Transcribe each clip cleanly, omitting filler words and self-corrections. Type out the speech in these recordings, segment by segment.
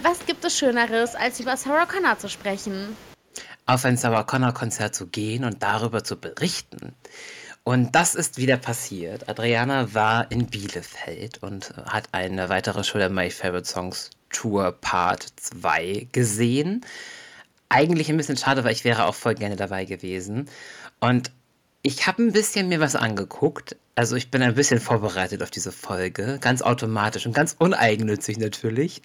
Was gibt es Schöneres, als über Sarah Connor zu sprechen? Auf ein Sarah Connor-Konzert zu gehen und darüber zu berichten. Und das ist wieder passiert. Adriana war in Bielefeld und hat eine weitere Show der My Favorite Songs Tour Part 2 gesehen. Eigentlich ein bisschen schade, weil ich wäre auch voll gerne dabei gewesen. Und ich habe ein bisschen mir was angeguckt. Also ich bin ein bisschen vorbereitet auf diese Folge. Ganz automatisch und ganz uneigennützig natürlich.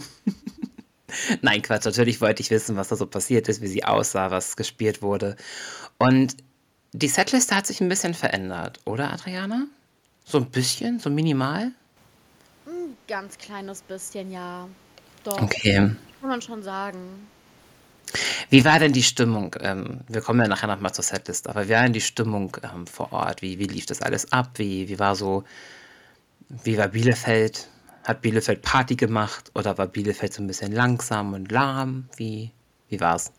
Nein, Quatsch. Natürlich wollte ich wissen, was da so passiert ist, wie sie aussah, was gespielt wurde. Und die Setliste hat sich ein bisschen verändert, oder Adriana? So ein bisschen, so minimal? Ein ganz kleines bisschen, ja. Doch, Okay. kann man schon sagen. Wie war denn die Stimmung? Wir kommen ja nachher nochmal zur Setlist, aber wie war denn die Stimmung vor Ort? Wie lief das alles ab? Wie war Bielefeld? Hat Bielefeld Party gemacht oder war Bielefeld so ein bisschen langsam und lahm? Wie war's?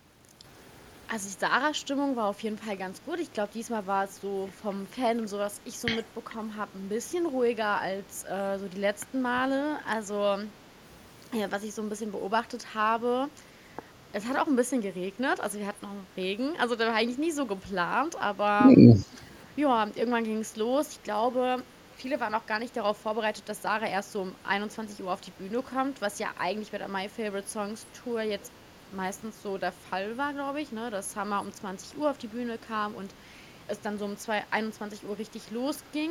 Also die Sarah-Stimmung war auf jeden Fall ganz gut. Ich glaube, diesmal war es so vom Fan und so, was ich so mitbekommen habe, ein bisschen ruhiger als so die letzten Male. Also, ja, was ich so ein bisschen beobachtet habe, es hat auch ein bisschen geregnet. Also wir hatten auch Regen. Also der war eigentlich nie so geplant, aber Mhm. ja, irgendwann ging es los. Ich glaube, viele waren auch gar nicht darauf vorbereitet, dass Sarah erst so um 21 Uhr auf die Bühne kommt, was ja eigentlich bei der My Favorite Songs Tour jetzt meistens so der Fall war, glaube ich, ne? Dass Summer um 20 Uhr auf die Bühne kam und es dann so um 21 Uhr richtig losging.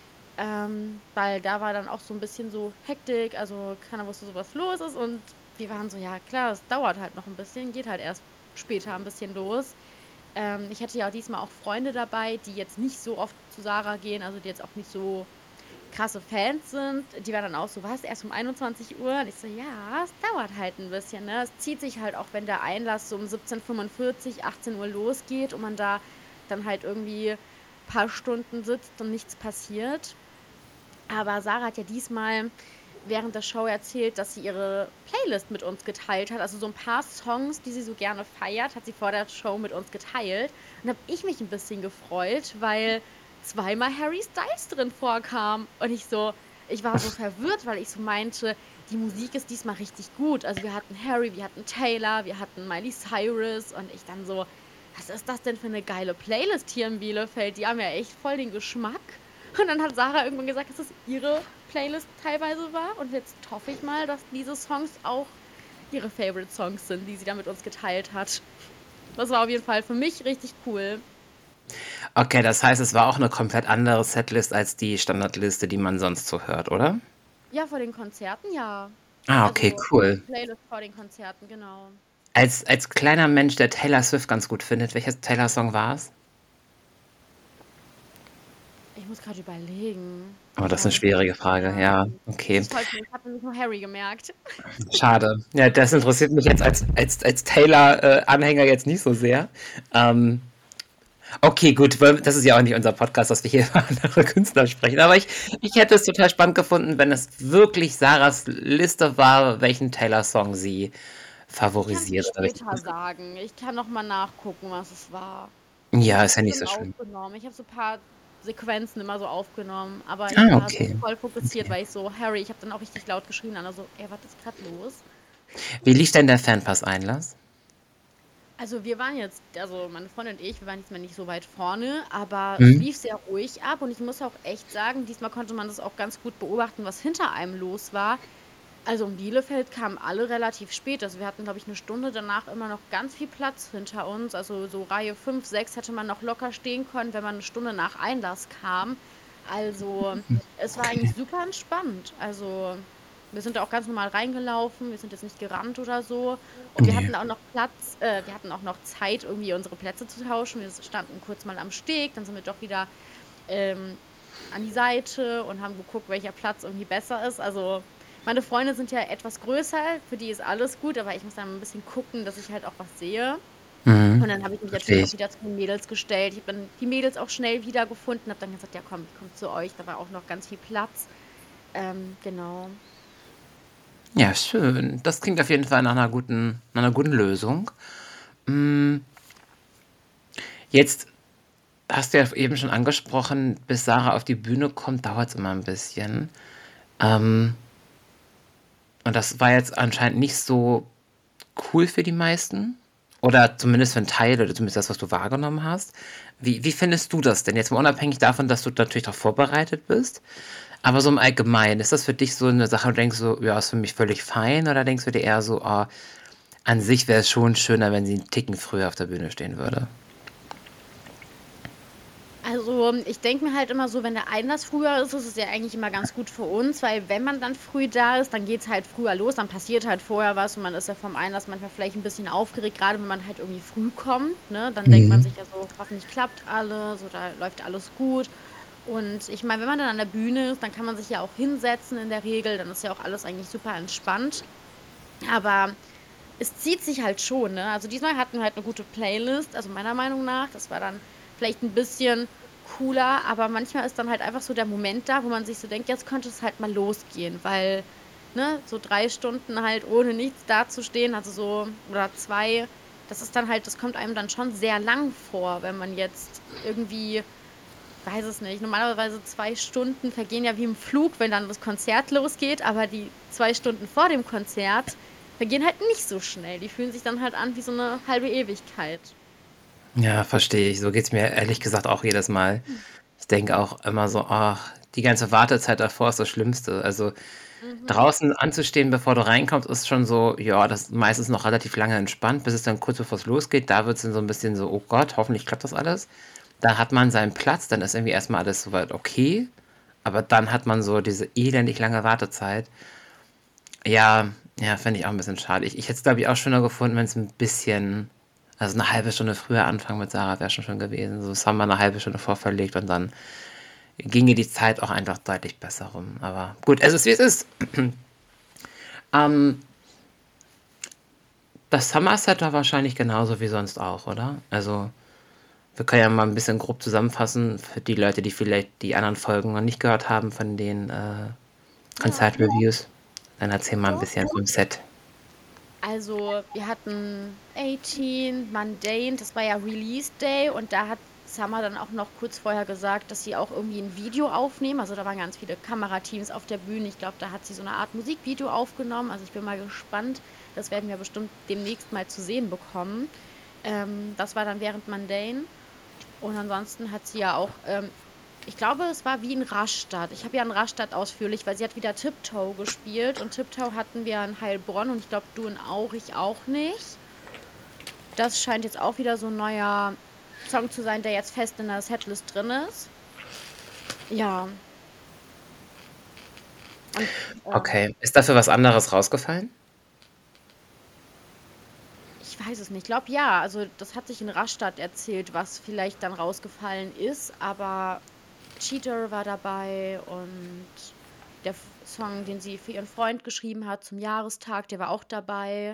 Weil da war dann auch so ein bisschen so Hektik, also keiner wusste so, was los ist und wir waren so, ja klar, es dauert halt noch ein bisschen, geht halt erst später ein bisschen los. Ich hatte ja auch diesmal auch Freunde dabei, die jetzt nicht so oft zu Sarah gehen, also die jetzt auch nicht so krasse Fans sind. Die waren dann auch so, was, erst um 21 Uhr? Und ich so, ja, es dauert halt ein bisschen, ne? Es zieht sich halt auch, wenn der Einlass so um 17:45, 18 Uhr losgeht und man da dann halt irgendwie ein paar Stunden sitzt und nichts passiert. Aber Sarah hat ja diesmal während der Show erzählt, dass sie ihre Playlist mit uns geteilt hat. Also so ein paar Songs, die sie so gerne feiert, hat sie vor der Show mit uns geteilt. Und habe ich mich ein bisschen gefreut, weil zweimal Harry Styles drin vorkam. Und ich war so verwirrt, weil ich so meinte, die Musik ist diesmal richtig gut. Also wir hatten Harry, wir hatten Taylor, wir hatten Miley Cyrus und ich dann so, was ist das denn für eine geile Playlist hier in Bielefeld? Die haben ja echt voll den Geschmack. Und dann hat Sarah irgendwann gesagt, dass es ihre Playlist teilweise war. Und jetzt hoffe ich mal, dass diese Songs auch ihre Favorite Songs sind, die sie da mit uns geteilt hat. Das war auf jeden Fall für mich richtig cool. Okay, das heißt, es war auch eine komplett andere Setlist als die Standardliste, die man sonst so hört, oder? Ja, vor den Konzerten, ja. Ah, okay, Also die cool. Playlist vor den Konzerten, genau. Als kleiner Mensch, der Taylor Swift ganz gut findet, welcher Taylor-Song war es? Ich muss gerade überlegen. Oh, Ich das ist eine weiß es gar schwierige nicht Frage. mehr. Ja, Das okay. ist voll schlimm. Ich habe nämlich nur Harry gemerkt. Schade. Ja, das interessiert mich jetzt als Taylor-Anhänger jetzt nicht so sehr. Ähm, okay, gut, das ist ja auch nicht unser Podcast, dass wir hier über andere Künstler sprechen. Aber ich hätte es total spannend gefunden, wenn es wirklich Sarahs Liste war, welchen Taylor-Song sie Ich kann es dir favorisiert. später sagen. Ich kann noch mal nachgucken, was es war. Ich Ja, habe es ist ja nicht so bestimmt schlimm. aufgenommen. Ich habe so ein paar Sequenzen immer so aufgenommen, aber ich Ah, war so okay. voll fokussiert, Okay. weil ich so, Harry, ich habe dann auch richtig laut geschrien, also, ey, was ist gerade los? Wie lief denn der Fanpass-Einlass? Also wir waren jetzt, also meine Freundin und ich, wir waren diesmal nicht so weit vorne, aber es Mhm. lief sehr ruhig ab und ich muss auch echt sagen, diesmal konnte man das auch ganz gut beobachten, was hinter einem los war. Also in Bielefeld kamen alle relativ spät. Also wir hatten, glaube ich, eine Stunde danach immer noch ganz viel Platz hinter uns. Also so Reihe 5, 6 hätte man noch locker stehen können, wenn man eine Stunde nach Einlass kam. Also es war Okay. eigentlich super entspannt. Also wir sind da auch ganz normal reingelaufen. Wir sind jetzt nicht gerannt oder so. Und wir Nee. hatten auch noch Platz, wir hatten auch noch Zeit, irgendwie unsere Plätze zu tauschen. Wir standen kurz mal am Steg, dann sind wir doch wieder ähm, an die Seite und haben geguckt, welcher Platz irgendwie besser ist. Also meine Freunde sind ja etwas größer, für die ist alles gut, aber ich muss dann ein bisschen gucken, dass ich halt auch was sehe. Mhm. Und dann habe ich mich natürlich Verstehe auch ich. wieder zu den Mädels gestellt. Ich habe dann die Mädels auch schnell wiedergefunden, habe dann gesagt, ja komm, ich komme zu euch. Da war auch noch ganz viel Platz. Genau. Ja, schön. Das klingt auf jeden Fall nach einer guten Lösung. Mm, Jetzt hast du ja eben schon angesprochen, bis Sarah auf die Bühne kommt, dauert es immer ein bisschen. Ähm, Und das war jetzt anscheinend nicht so cool für die meisten. Oder zumindest für einen Teil, oder zumindest das, was du wahrgenommen hast. Wie findest du das denn? Jetzt mal unabhängig davon, dass du natürlich darauf vorbereitet bist. Aber so im Allgemeinen, ist das für dich so eine Sache, wo du denkst so, ja, ist für mich völlig fein? Oder denkst du dir eher so, oh, an sich wäre es schon schöner, wenn sie einen Ticken früher auf der Bühne stehen würde? Also, ich denke mir halt immer so, wenn der Einlass früher ist, ist es ja eigentlich immer ganz gut für uns, weil wenn man dann früh da ist, dann geht's halt früher los, dann passiert halt vorher was und man ist ja vom Einlass manchmal vielleicht ein bisschen aufgeregt, gerade wenn man halt irgendwie früh kommt, ne? Dann denkt man Mhm. sich ja so, hoffentlich klappt alles, so da läuft alles gut. Und ich meine, wenn man dann an der Bühne ist, dann kann man sich ja auch hinsetzen in der Regel, dann ist ja auch alles eigentlich super entspannt. Aber es zieht sich halt schon, ne? Also diesmal hatten wir halt eine gute Playlist, also meiner Meinung nach. Das war dann vielleicht ein bisschen cooler, aber manchmal ist dann halt einfach so der Moment da, wo man sich so denkt, jetzt könnte es halt mal losgehen, weil, ne, so 3 Stunden halt ohne nichts dazustehen, also so, oder 2, das ist dann halt, das kommt einem dann schon sehr lang vor, wenn man jetzt irgendwie, weiß es nicht, normalerweise 2 Stunden vergehen ja wie im Flug, wenn dann das Konzert losgeht, aber die 2 Stunden vor dem Konzert vergehen halt nicht so schnell. Die fühlen sich dann halt an wie so eine halbe Ewigkeit. Ja, verstehe ich. So geht's mir ehrlich gesagt auch jedes Mal. Ich denke auch immer so, ach, die ganze Wartezeit davor ist das Schlimmste. Also Mhm. draußen anzustehen, bevor du reinkommst, ist schon so, ja, das ist meistens noch relativ lange entspannt, bis es dann kurz bevor es losgeht. Da wird es dann so ein bisschen so, oh Gott, hoffentlich klappt das alles. Da hat man seinen Platz, dann ist irgendwie erstmal alles soweit okay. Aber dann hat man so diese elendig lange Wartezeit. Ja, ja, finde ich auch ein bisschen schade. Ich hätte es, glaube ich, auch schöner gefunden, wenn es ein bisschen, also eine halbe Stunde früher anfangen mit Sarah wäre schon schön gewesen. So, das haben wir eine halbe Stunde vorverlegt und dann ginge die Zeit auch einfach deutlich besser rum. Aber gut, es ist wie es ist. Ähm, Das Summer-Set war wahrscheinlich genauso wie sonst auch, oder? Also, wir können ja mal ein bisschen grob zusammenfassen für die Leute, die vielleicht die anderen Folgen noch nicht gehört haben von den Ja, Konzertreviews. Dann erzähl mal ein doch. bisschen vom Set. Also, wir hatten 18, Mundane, das war ja Release Day und da hat Summer dann auch noch kurz vorher gesagt, dass sie auch irgendwie ein Video aufnehmen. Also da waren ganz viele Kamerateams auf der Bühne. Ich glaube, da hat sie so eine Art Musikvideo aufgenommen. Also ich bin mal gespannt. Das werden wir bestimmt demnächst mal zu sehen bekommen. Das war dann während Mundane. Und ansonsten hat sie ja auch, ich glaube, es war wie in Rastatt. Ich habe ja in Rastatt ausführlich, weil sie hat wieder Tiptoe gespielt und Tiptoe hatten wir in Heilbronn und ich glaube, du in Auch, ich auch nicht. Das scheint jetzt auch wieder so ein neuer Song zu sein, der jetzt fest in der Setlist drin ist. Ja, und Okay. Ist dafür was anderes rausgefallen? ich weiß es nicht. Ich glaube ja, also das hat sich in Rastatt erzählt, was vielleicht dann rausgefallen ist, aber Cheater war dabei und der Song, den sie für ihren Freund geschrieben hat zum Jahrestag, der war auch dabei.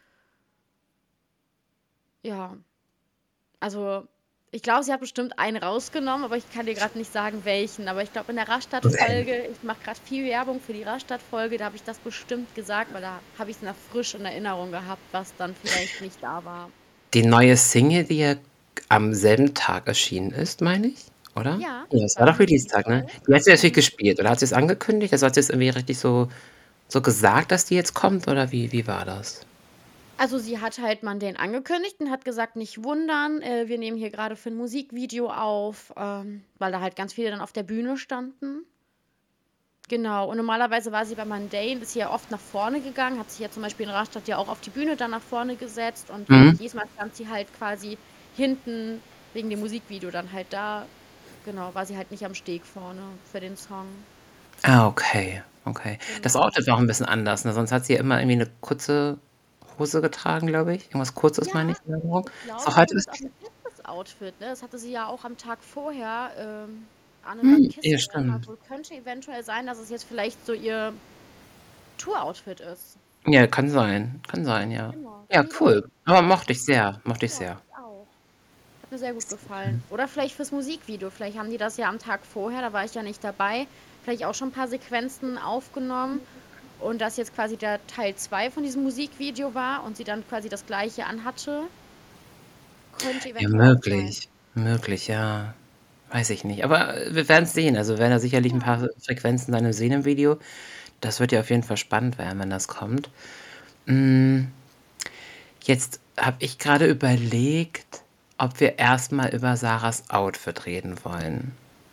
Ja, also ich glaube, sie hat bestimmt einen rausgenommen, aber ich kann dir gerade nicht sagen, welchen. Aber ich glaube, in der Okay. Rastatt-Folge, ich mache gerade viel Werbung für die Rastatt-Folge, da habe ich das bestimmt gesagt, weil da habe ich es noch frisch in Erinnerung gehabt, was dann vielleicht nicht da war. Die neue Single, die ja am selben Tag erschienen ist, meine ich, oder? Ja, Ja, das es war war doch dann Release-Tag, ne? Release-Day. Die hat sie natürlich Mhm. gespielt, oder hat sie es angekündigt? Also hat sie es irgendwie richtig so gesagt, dass die jetzt kommt, oder wie war das? Also sie hat halt man den angekündigt und hat gesagt, nicht wundern, wir nehmen hier gerade für ein Musikvideo auf, weil da halt ganz viele dann auf der Bühne standen. Genau, und normalerweise war sie bei Mundane, ist sie ja oft nach vorne gegangen, hat sich ja zum Beispiel in Rastatt ja auch auf die Bühne dann nach vorne gesetzt und Mhm. diesmal stand sie halt quasi hinten wegen dem Musikvideo dann halt da. Genau, war sie halt nicht am Steg vorne für den Song. Ah, okay, okay. Das Genau. Outfit war auch ein bisschen anders, ne? Sonst hat sie ja immer irgendwie eine kurze Hose getragen, glaube ich. Irgendwas Kurzes, Ja, meine ich, in Erinnerung. ich Ist auch glaube, heute das das ist auch ein festes Outfit, ne? Das hatte sie ja auch am Tag vorher an in der ja, Kiste. stimmt. Also könnte eventuell sein, dass es jetzt vielleicht so ihr Tour-Outfit ist. Ja, kann sein, ja. Genau. Ja, Nee, doch. cool. Aber Doch. mochte ich sehr, mochte ich Ja, sehr. ich auch. Hat mir sehr gut gefallen. Oder vielleicht fürs Musikvideo. Vielleicht haben die das ja am Tag vorher, da war ich ja nicht dabei, vielleicht auch schon ein paar Sequenzen aufgenommen und das jetzt quasi der Teil 2 von diesem Musikvideo war und sie dann quasi das gleiche anhatte. Könnte Ja, eventuell auch sein. möglich. Möglich, ja. Weiß ich nicht. Aber wir werden es sehen. Also, wir werden da sicherlich ein Ja. paar Frequenzen dann sehen im Video. Das wird ja auf jeden Fall spannend werden, wenn das kommt. Hm, jetzt habe ich gerade überlegt, ob wir erstmal über Sarahs Outfit reden wollen.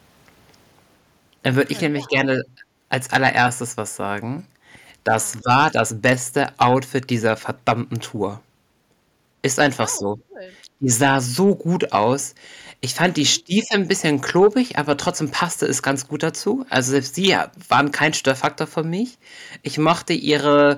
Dann würde ich Können wir nämlich auch. gerne als allererstes was sagen. Ja. Das war das beste Outfit dieser verdammten Tour. Ist einfach Oh, so. cool. Die sah so gut aus. Ich fand die Mhm. Stiefel ein bisschen klobig, aber trotzdem passte es ganz gut dazu. Also selbst die waren kein Störfaktor für mich. Ich mochte ihre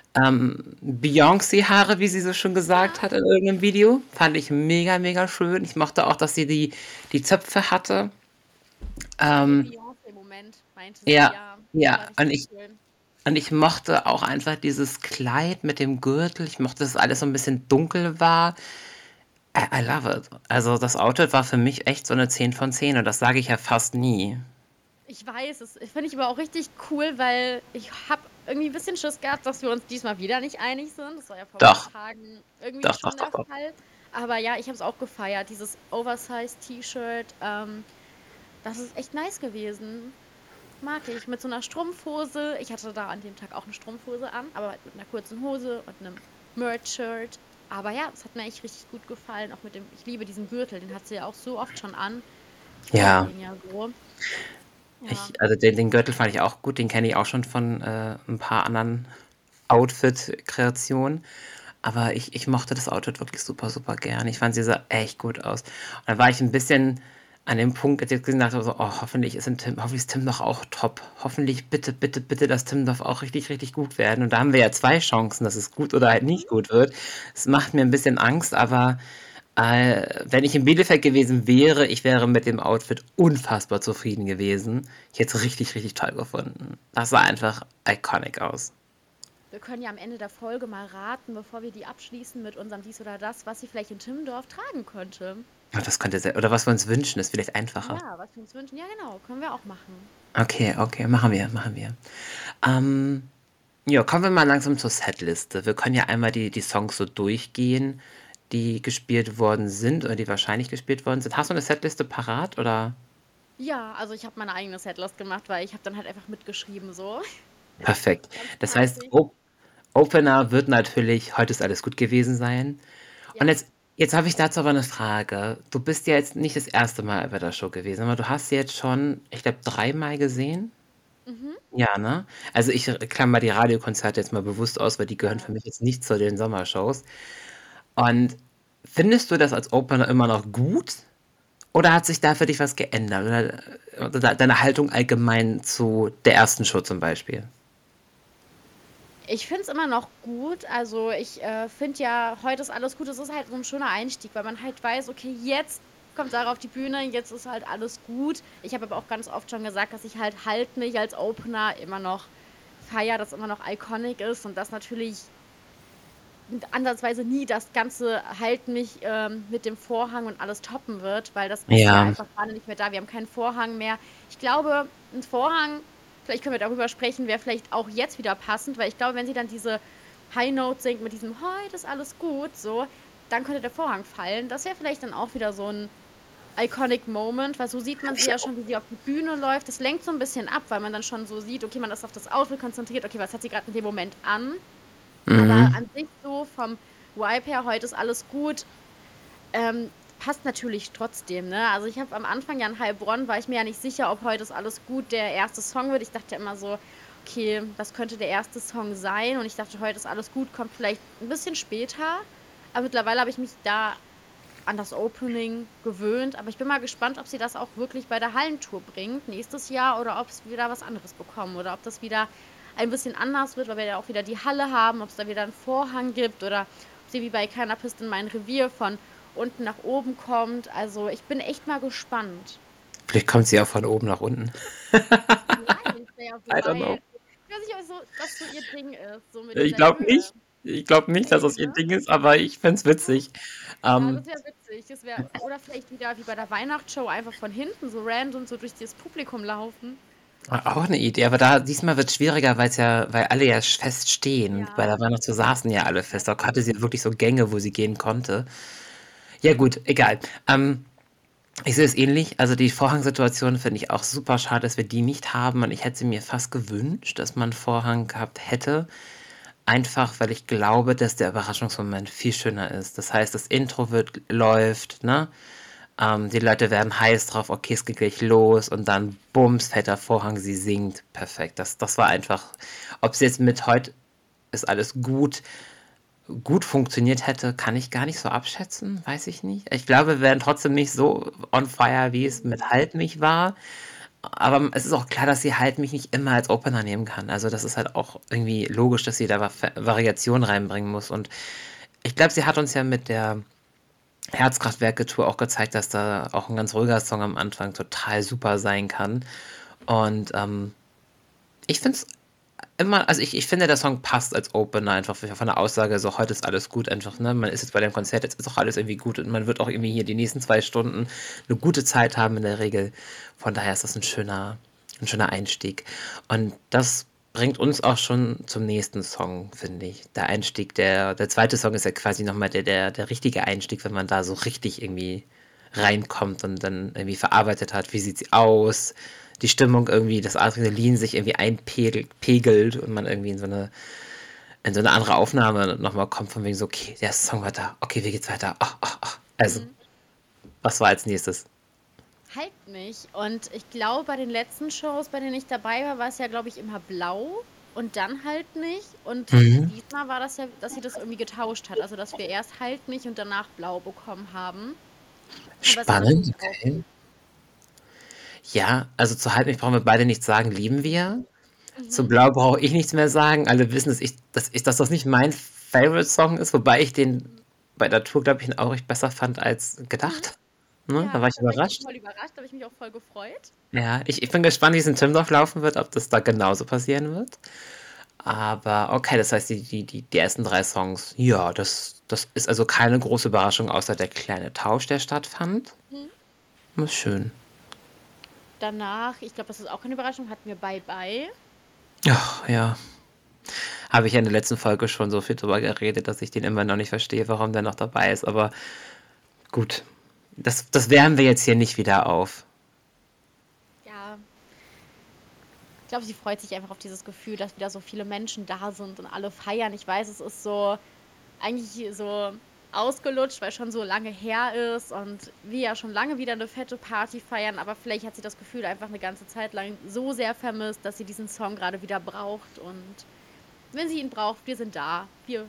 Beyoncé-Haare, wie sie so schon gesagt Ja. hat in irgendeinem Video. Fand ich mega, mega schön. Ich mochte auch, dass sie die Zöpfe hatte. Das war ihr Ähm, Beyoncé-Moment, meinte sie, ja, ja. Das ja. war Und richtig ich, schön. und ich mochte auch einfach dieses Kleid mit dem Gürtel. Ich mochte, dass alles so ein bisschen dunkel war. I love it. Also das Outfit war für mich echt so eine 10 von 10 und das sage ich ja fast nie. Ich weiß, das finde ich aber auch richtig cool, weil ich habe irgendwie ein bisschen Schiss gehabt, dass wir uns diesmal wieder nicht einig sind. Das war ja vor ein paar Doch, Tagen irgendwie doch, doch, schon doch, der doch. Fall. Aber ja, ich habe es auch gefeiert. Dieses Oversize-T-Shirt, das ist echt nice gewesen. Mag ich. Mit so einer Strumpfhose. Ich hatte da an dem Tag auch eine Strumpfhose an, aber halt mit einer kurzen Hose und einem Merch-Shirt. Aber ja, es hat mir echt richtig gut gefallen. Auch mit dem, ich liebe diesen Gürtel, den hat sie ja auch so oft schon an. Ich liebe Ja, den ja so. Ja. also den Gürtel fand ich auch gut, den kenne ich auch schon von ein paar anderen Outfit-Kreationen. Aber ich mochte das Outfit wirklich super, super gern. Ich fand, sie sah echt gut aus. Und da war ich ein bisschen an dem Punkt, als ich gesehen habe, so, oh, hoffentlich ist Tim doch auch top. Hoffentlich, bitte, bitte, bitte, dass Tim doch auch richtig, richtig gut werden. Und da haben wir ja zwei Chancen, dass es gut oder halt nicht gut wird. Es macht mir ein bisschen Angst, aber wenn ich in Bielefeld gewesen wäre, ich wäre mit dem Outfit unfassbar zufrieden gewesen. Ich hätte es richtig, richtig toll gefunden. Das sah einfach iconic aus. Wir können ja am Ende der Folge mal raten, bevor wir die abschließen mit unserem Dies oder Das, was sie vielleicht in Timmendorf tragen könnte. Ja, das könnte sehr, oder was wir uns wünschen, ist vielleicht einfacher. Ja, was wir uns wünschen. Ja, genau, können wir auch machen. Okay, okay, machen wir, machen wir. Ähm, ja, kommen wir mal langsam zur Setliste. Wir können ja einmal die Songs so durchgehen, die gespielt worden sind oder die wahrscheinlich gespielt worden sind. Hast du eine Setliste parat oder? Ja, also ich habe meine eigene Setlist gemacht, weil ich habe dann halt einfach mitgeschrieben so. Perfekt. Ganz Das heißt, klassisch. Opener wird natürlich Heute ist alles gut gewesen sein. Und Ja. jetzt habe ich dazu aber eine Frage. Du bist ja jetzt nicht das erste Mal bei der Show gewesen, aber du hast sie jetzt schon, ich glaube, dreimal gesehen. Mhm. Ja, ne? Also ich klammer die Radiokonzerte jetzt mal bewusst aus, weil die gehören für Ja. mich jetzt nicht zu den Sommershows. Und findest du das als Opener immer noch gut? Oder hat sich da für dich was geändert? Oder deine Haltung allgemein zu der ersten Show zum Beispiel? Ich finde es immer noch gut. Also ich finde ja, heute ist alles gut. Es ist halt so ein schöner Einstieg, weil man halt weiß, okay, jetzt kommt Sarah auf die Bühne, jetzt ist halt alles gut. Ich habe aber auch ganz oft schon gesagt, dass ich halt mich als Opener immer noch feier, das immer noch iconic ist und das natürlich ansatzweise nie das Ganze Halt mich mit dem Vorhang und alles toppen wird, weil das ist ja Ja, einfach gerade nicht mehr da. Wir haben keinen Vorhang mehr. Ich glaube, ein Vorhang, vielleicht können wir darüber sprechen, wäre vielleicht auch jetzt wieder passend, weil ich glaube, wenn sie dann diese High Note singt mit diesem heute ist alles gut, so, dann könnte der Vorhang fallen. Das wäre vielleicht dann auch wieder so ein iconic Moment, weil so sieht man sie ja schon, wie sie auf die Bühne läuft. Das lenkt so ein bisschen ab, weil man dann schon so sieht, okay, man ist auf das Outfit konzentriert, okay, was hat sie gerade in dem Moment an? Aber mhm. an sich so vom Vibe her, heute ist alles gut. Passt natürlich trotzdem, ne? Also ich habe am Anfang ja in Heilbronn, war ich mir ja nicht sicher, ob heute ist alles gut der erste Song wird. Ich dachte ja immer so, okay, das könnte der erste Song sein. Und ich dachte, heute ist alles gut, kommt vielleicht ein bisschen später. Aber mittlerweile habe ich mich da an das Opening gewöhnt. Aber ich bin mal gespannt, ob sie das auch wirklich bei der Hallentour bringt nächstes Jahr oder ob es wieder was anderes bekommen oder ob das wieder ein bisschen anders wird, weil wir ja auch wieder die Halle haben, ob es da wieder einen Vorhang gibt oder ob sie wie bei Keiner pisst in mein Revier von unten nach oben kommt. Also ich bin echt mal gespannt. Vielleicht kommt sie auch von oben nach unten. Vielleicht, ja, I don't know. wobei, ich weiß nicht, ob so, das so ihr Ding ist, so mit Ich dieser glaube Höhe. nicht. Ich glaube nicht, dass das Echt, ihr ne? Ding ist, aber ich fände es witzig. Ja, Ähm, das wäre witzig. Das wäre, oder vielleicht wieder wie bei der Weihnachtsshow einfach von hinten so random so durch das Publikum laufen. Auch eine Idee, aber da diesmal wird es schwieriger, weil alle ja fest stehen. Bei Ja, der Weihnachtstour saßen ja alle das fest. Da hatte stimmt. sie wirklich so Gänge, wo sie gehen konnte. Ja gut, egal. Ich sehe es ähnlich. Also die Vorhangsituation finde ich auch super schade, dass wir die nicht haben. Und ich hätte sie mir fast gewünscht, dass man einen Vorhang gehabt hätte. Einfach, weil ich glaube, dass der Überraschungsmoment viel schöner ist. Das heißt, das Intro läuft, ne? Die Leute werden heiß drauf, okay, es geht gleich los und dann bums, fällt der Vorhang, sie singt. Perfekt. Das war einfach, ob es jetzt mit heute ist alles gut funktioniert hätte, kann ich gar nicht so abschätzen, weiß ich nicht. Ich glaube, wir wären trotzdem nicht so on fire, wie es mit Halt mich war. Aber es ist auch klar, dass sie Halt mich nicht immer als Opener nehmen kann. Also das ist halt auch irgendwie logisch, dass sie da Variation reinbringen muss. Und ich glaube, sie hat uns ja mit der Herzkraftwerke-Tour auch gezeigt, dass da auch ein ganz ruhiger Song am Anfang total super sein kann. Und ich finde es immer, also ich finde, der Song passt als Opener einfach von der Aussage, so heute ist alles gut einfach, ne? Man ist jetzt bei dem Konzert, jetzt ist auch alles irgendwie gut und man wird auch irgendwie hier die nächsten 2 Stunden eine gute Zeit haben in der Regel. Von daher ist das ein schöner Einstieg. Und das bringt uns auch schon zum nächsten Song, finde ich. Der Einstieg, der zweite Song ist ja quasi nochmal der richtige Einstieg, wenn man da so richtig irgendwie reinkommt und dann irgendwie verarbeitet hat, wie sieht sie aus, die Stimmung irgendwie, das Adrenalin sich irgendwie einpegelt und man irgendwie in so eine andere Aufnahme nochmal kommt, von wegen so, okay, der Song war da, okay, wie geht's weiter? Ach, ach, ach. Also, was war als nächstes? Halt nicht. Und ich glaube, bei den letzten Shows, bei denen ich dabei war, war es ja, glaube ich, immer blau und dann halt nicht. Und Mhm. diesmal war das ja, dass sie das irgendwie getauscht hat. Also, dass wir erst halt nicht und danach blau bekommen haben. Aber es war Spannend, natürlich auch okay. gut. Ja, also zu Halt mich brauchen wir beide nichts sagen, lieben wir. Zu Mhm. Blau brauche ich nichts mehr sagen. Alle wissen, dass das nicht mein Favorite-Song ist, wobei ich den bei der Tour, glaube ich, auch echt besser fand als Mhm. gedacht. Ne? Da Ja, war ich da war ich auch überrascht. voll überrascht, da habe ich mich auch voll gefreut. Ja, ich bin gespannt, wie es in Timmendorf laufen wird, ob das da genauso passieren wird. Aber okay, das heißt, die ersten 3 Songs, ja, das ist also keine große Überraschung, außer der kleine Tausch, der stattfand. Mhm. Das ist schön. Danach, ich glaube, das ist auch keine Überraschung, hatten wir Bye Bye. Ach, ja. Habe ich ja in der letzten Folge schon so viel drüber geredet, dass ich den immer noch nicht verstehe, warum der noch dabei ist. Aber gut, das wärmen wir jetzt hier nicht wieder auf. Ja, ich glaube, sie freut sich einfach auf dieses Gefühl, dass wieder so viele Menschen da sind und alle feiern. Ich weiß, es ist so eigentlich so ausgelutscht, weil schon so lange her ist und wir ja schon lange wieder eine fette Party feiern, aber vielleicht hat sie das Gefühl einfach eine ganze Zeit lang so sehr vermisst, dass sie diesen Song gerade wieder braucht und wenn sie ihn braucht, wir sind da. Wir,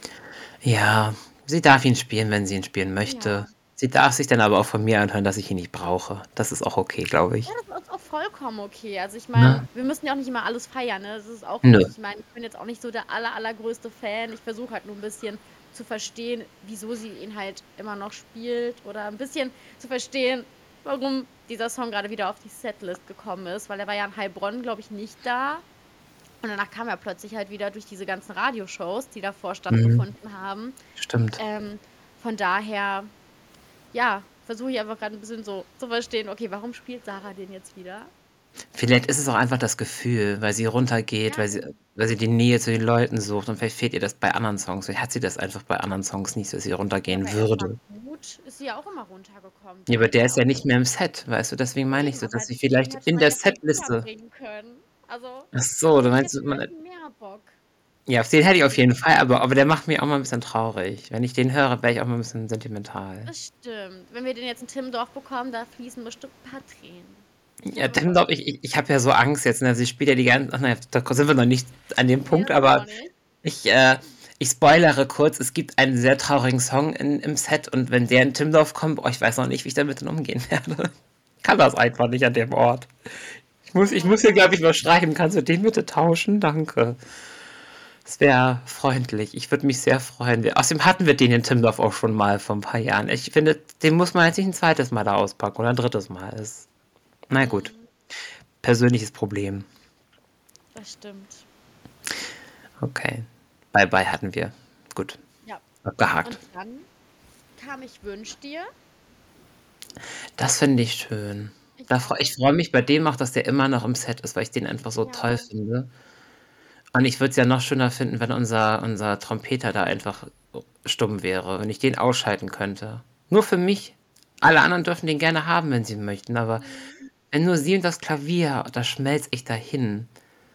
Ja, sie darf ihn spielen, wenn sie ihn spielen möchte. ja. Sie darf sich dann aber auch von mir anhören, dass ich ihn nicht brauche. Das ist auch okay, glaube Ja, ich. das ist auch vollkommen okay. Also ich meine, Ne? wir müssen ja auch nicht immer alles feiern, ne? Das ist auch Nö. nicht. Ich meine, ich bin jetzt auch nicht so der allergrößte Fan. Ich versuche halt nur ein bisschen zu verstehen, wieso sie ihn halt immer noch spielt oder ein bisschen zu verstehen, warum dieser Song gerade wieder auf die Setlist gekommen ist, weil er war ja in Heilbronn, glaube ich, nicht da. Und danach kam er plötzlich halt wieder durch diese ganzen Radioshows, die davor Mhm. stattgefunden haben. Stimmt. Ähm, von daher, ja, versuche ich einfach gerade ein bisschen so zu verstehen, okay, warum spielt Sarah den jetzt wieder? Vielleicht ist es auch einfach das Gefühl, weil sie runtergeht, Ja, weil sie die Nähe zu den Leuten sucht und vielleicht fehlt ihr das bei anderen Songs. Vielleicht hat sie das einfach bei anderen Songs nicht, dass sie ja, runtergehen bei Es war würde. gut ist sie ja auch immer runtergekommen. Ja, Da aber hat sie der ja ist ja auch nicht mehr im Set, weißt du? Deswegen meine ich eben, so, aber dass sie den vielleicht hätte in man der ja viel eher Setliste. bringen können. Also, Ach so, du den meinst, hätte vielleicht mehr Bock. ja, auf den hätte ich auf jeden Fall, aber der macht mich auch mal ein bisschen traurig. Wenn ich den höre, wäre ich auch mal ein bisschen sentimental. Das stimmt. Wenn wir den jetzt in Timmendorf bekommen, da fließen bestimmt ein paar Tränen. Ich Ja, kann mir dann glaube vorstellen. ich habe ja so Angst jetzt, ne? Sie spielt ja die ganze, ach, naja, da sind wir noch nicht an dem Nee, Punkt, das sind wir aber noch nicht. ich, äh, ich spoilere kurz, es gibt einen sehr traurigen Song im Set und wenn der in Timmendorf kommt, boah, ich weiß noch nicht, wie ich damit dann umgehen werde. Ich kann das einfach nicht an dem Ort. Ich Oh muss hier, glaube ja. ich, mal schreiben. Kannst du den bitte tauschen? Danke. Das wäre freundlich. Ich würde mich sehr freuen. Außerdem hatten wir den in Timmendorf auch schon mal vor ein paar Jahren. Ich finde, den muss man jetzt nicht ein zweites Mal da auspacken oder ein drittes Mal. Na gut, Hm, persönliches Problem. das stimmt. Okay. Bye bye hatten wir. Gut, Ja. abgehakt. Und dann kam Ich wünsch dir. Das finde ich schön. Ich auch. Ich freue mich bei dem auch, dass der immer noch im Set ist, weil ich den einfach so toll Ja. finde. Und ich würde es ja noch schöner finden, wenn unser Trompeter da einfach stumm wäre, wenn ich den ausschalten könnte. Nur für mich. Alle anderen dürfen den gerne haben, wenn sie möchten, aber Mhm. wenn nur sie und das Klavier, da schmelze ich dahin.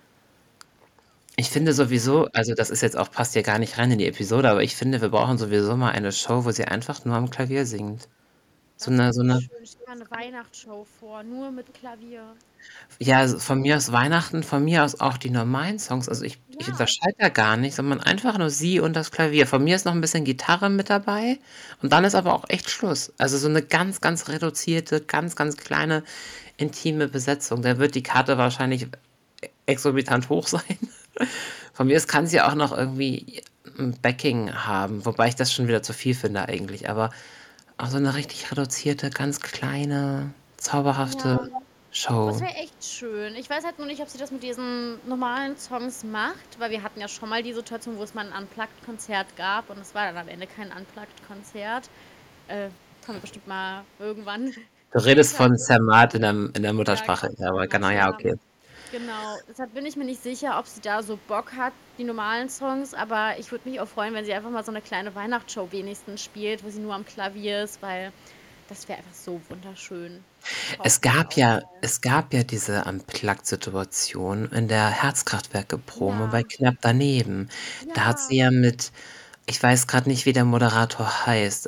Ich finde sowieso, also das ist jetzt auch, passt ja gar nicht rein in die Episode, aber ich finde, wir brauchen sowieso mal eine Show, wo sie einfach nur am Klavier singt. So Das eine, fände so ich eine, schön. Ich stelle mir eine Weihnachtsshow vor, nur mit Klavier. ja, also von mir aus Weihnachten, von mir aus auch die normalen Songs. Also ich Ja, unterscheide da gar nicht, sondern einfach nur sie und das Klavier. Von mir ist noch ein bisschen Gitarre mit dabei und dann ist aber auch echt Schluss. Also so eine ganz, ganz reduzierte, ganz, ganz kleine, intime Besetzung. Da wird die Karte wahrscheinlich exorbitant hoch sein. Von mir aus kann sie auch noch irgendwie ein Backing haben, wobei ich das schon wieder zu viel finde eigentlich. Aber auch so eine richtig reduzierte, ganz kleine, zauberhafte ja. Das Show. wäre echt schön. Ich weiß halt nur nicht, ob sie das mit diesen normalen Songs macht, weil wir hatten ja schon mal die Situation, wo es mal ein Unplugged-Konzert gab und es war dann am Ende kein Unplugged-Konzert. Äh, Kommen wir bestimmt mal irgendwann Du redest später. von Zermatt in der Ja, Muttersprache. genau, Ja, aber genau, Zermatt, ja, ja. okay. Genau. Deshalb bin ich mir nicht sicher, ob sie da so Bock hat, die normalen Songs, aber ich würde mich auch freuen, wenn sie einfach mal so eine kleine Weihnachtsshow wenigstens spielt, wo sie nur am Klavier ist, weil das wäre einfach so wunderschön. Darauf würde ich mich auch freuen. Es gab ja diese Unplugged-Situation in der Herzkraftwerke-Promo bei Ja, Knapp daneben. Da hat sie ja. ja mit, ich weiß gerade nicht, wie der Moderator heißt,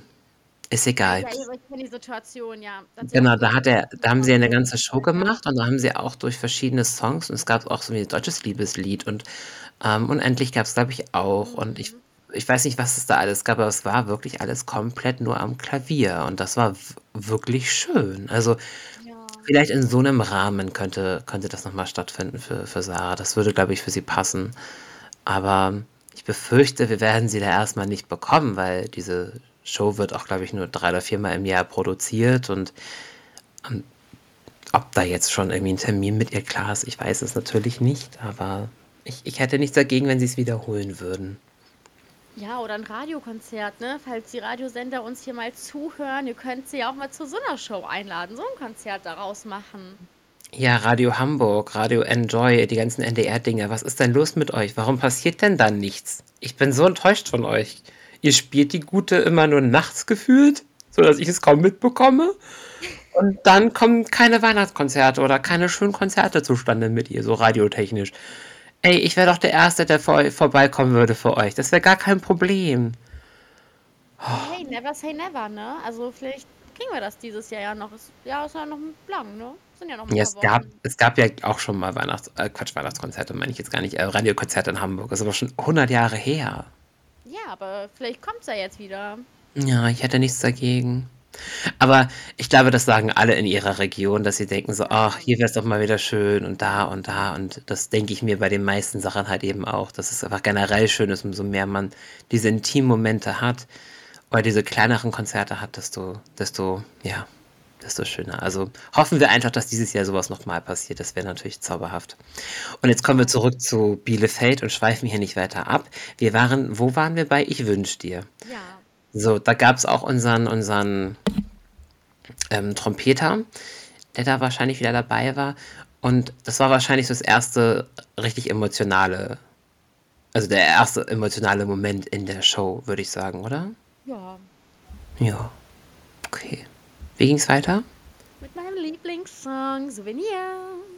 ist egal. Ja, aber ich kenne die Situation, ja. Da hat sie auch Genau, so da haben sie ja 'ne Monolog ganze Show geführt, ja. gemacht und da haben sie auch durch verschiedene Songs und es gab auch so 'n deutsches Liebeslied und, „Unendlich“ gab's, glaube ich, auch und Mhm. ich weiß nicht, was es da alles gab, aber es war wirklich alles komplett nur am Klavier und das war wirklich schön. Also, Ja, vielleicht in so 'nem Rahmen könnte das noch mal stattfinden für Sarah. Das würde, glaube ich, für sie passen. Aber ich befürchte, wir werden sie da erst mal nicht bekommen, weil diese Show wird auch, glaube ich, nur 3 oder viermal im Jahr produziert und, ähm ob da jetzt schon irgendwie ein Termin mit ihr klar ist, ich weiß es natürlich nicht, aber ich hätte nichts dagegen, wenn sie es wiederholen würden. ja, oder ein Radiokonzert, ne? Falls die Radiosender uns hier mal zuhören, ihr könnt sie ja auch mal zu so einer Show einladen, so ein Konzert daraus machen. Ja, Radio Hamburg, Radio Enjoy, die ganzen NDR-Dinger, was ist denn los mit euch? Warum passiert denn da nichts? Ich bin so enttäuscht von euch. Ihr spielt die Gute immer nur nachts gefühlt, sodass ich es kaum mitbekomme. Und dann kommen keine Weihnachtskonzerte oder keine schönen Konzerte zustande mit ihr, so radiotechnisch. Ey, ich wäre doch der Erste, der vorbeikommen würde für euch. Das wäre gar kein Problem. Ja, hey, never say never, ne? Also vielleicht kriegen wir das dieses Jahr ja noch. Ja, ist ja noch lang, ne? Sind ja noch ein Ja, paar Wochen. es gab ja auch schon mal Weihnachtskonzerte, meine ich jetzt gar nicht, Radiokonzerte in Hamburg. Das ist aber schon 100 Jahre her. Ja, aber vielleicht kommt's ja jetzt wieder. Ja, ich hätte nichts dagegen. Aber ich glaube, das sagen alle in ihrer Region, dass sie denken so, ach, Ja. hier wäre es doch mal wieder schön und da und da. Und das denke ich mir bei den meisten Sachen halt eben auch, dass es einfach generell schön ist, umso mehr man diese intimen Momente hat oder diese kleineren Konzerte hat, ja, desto schöner. Also hoffen wir einfach, dass dieses Jahr sowas nochmal passiert. Das wäre natürlich zauberhaft. Und jetzt kommen wir Ja. zurück zu Bielefeld und schweifen hier nicht weiter ab. Wo waren wir bei Ich wünsch dir? Ja. So, da gab es auch unseren Trompeter, der da wahrscheinlich wieder dabei war. Und das war wahrscheinlich so das erste richtig emotionale, also der erste emotionale Moment in der Show, würde ich sagen, oder? Ja. Ja, okay. Wie ging's weiter? Mit meinem Lieblingssong Souvenir.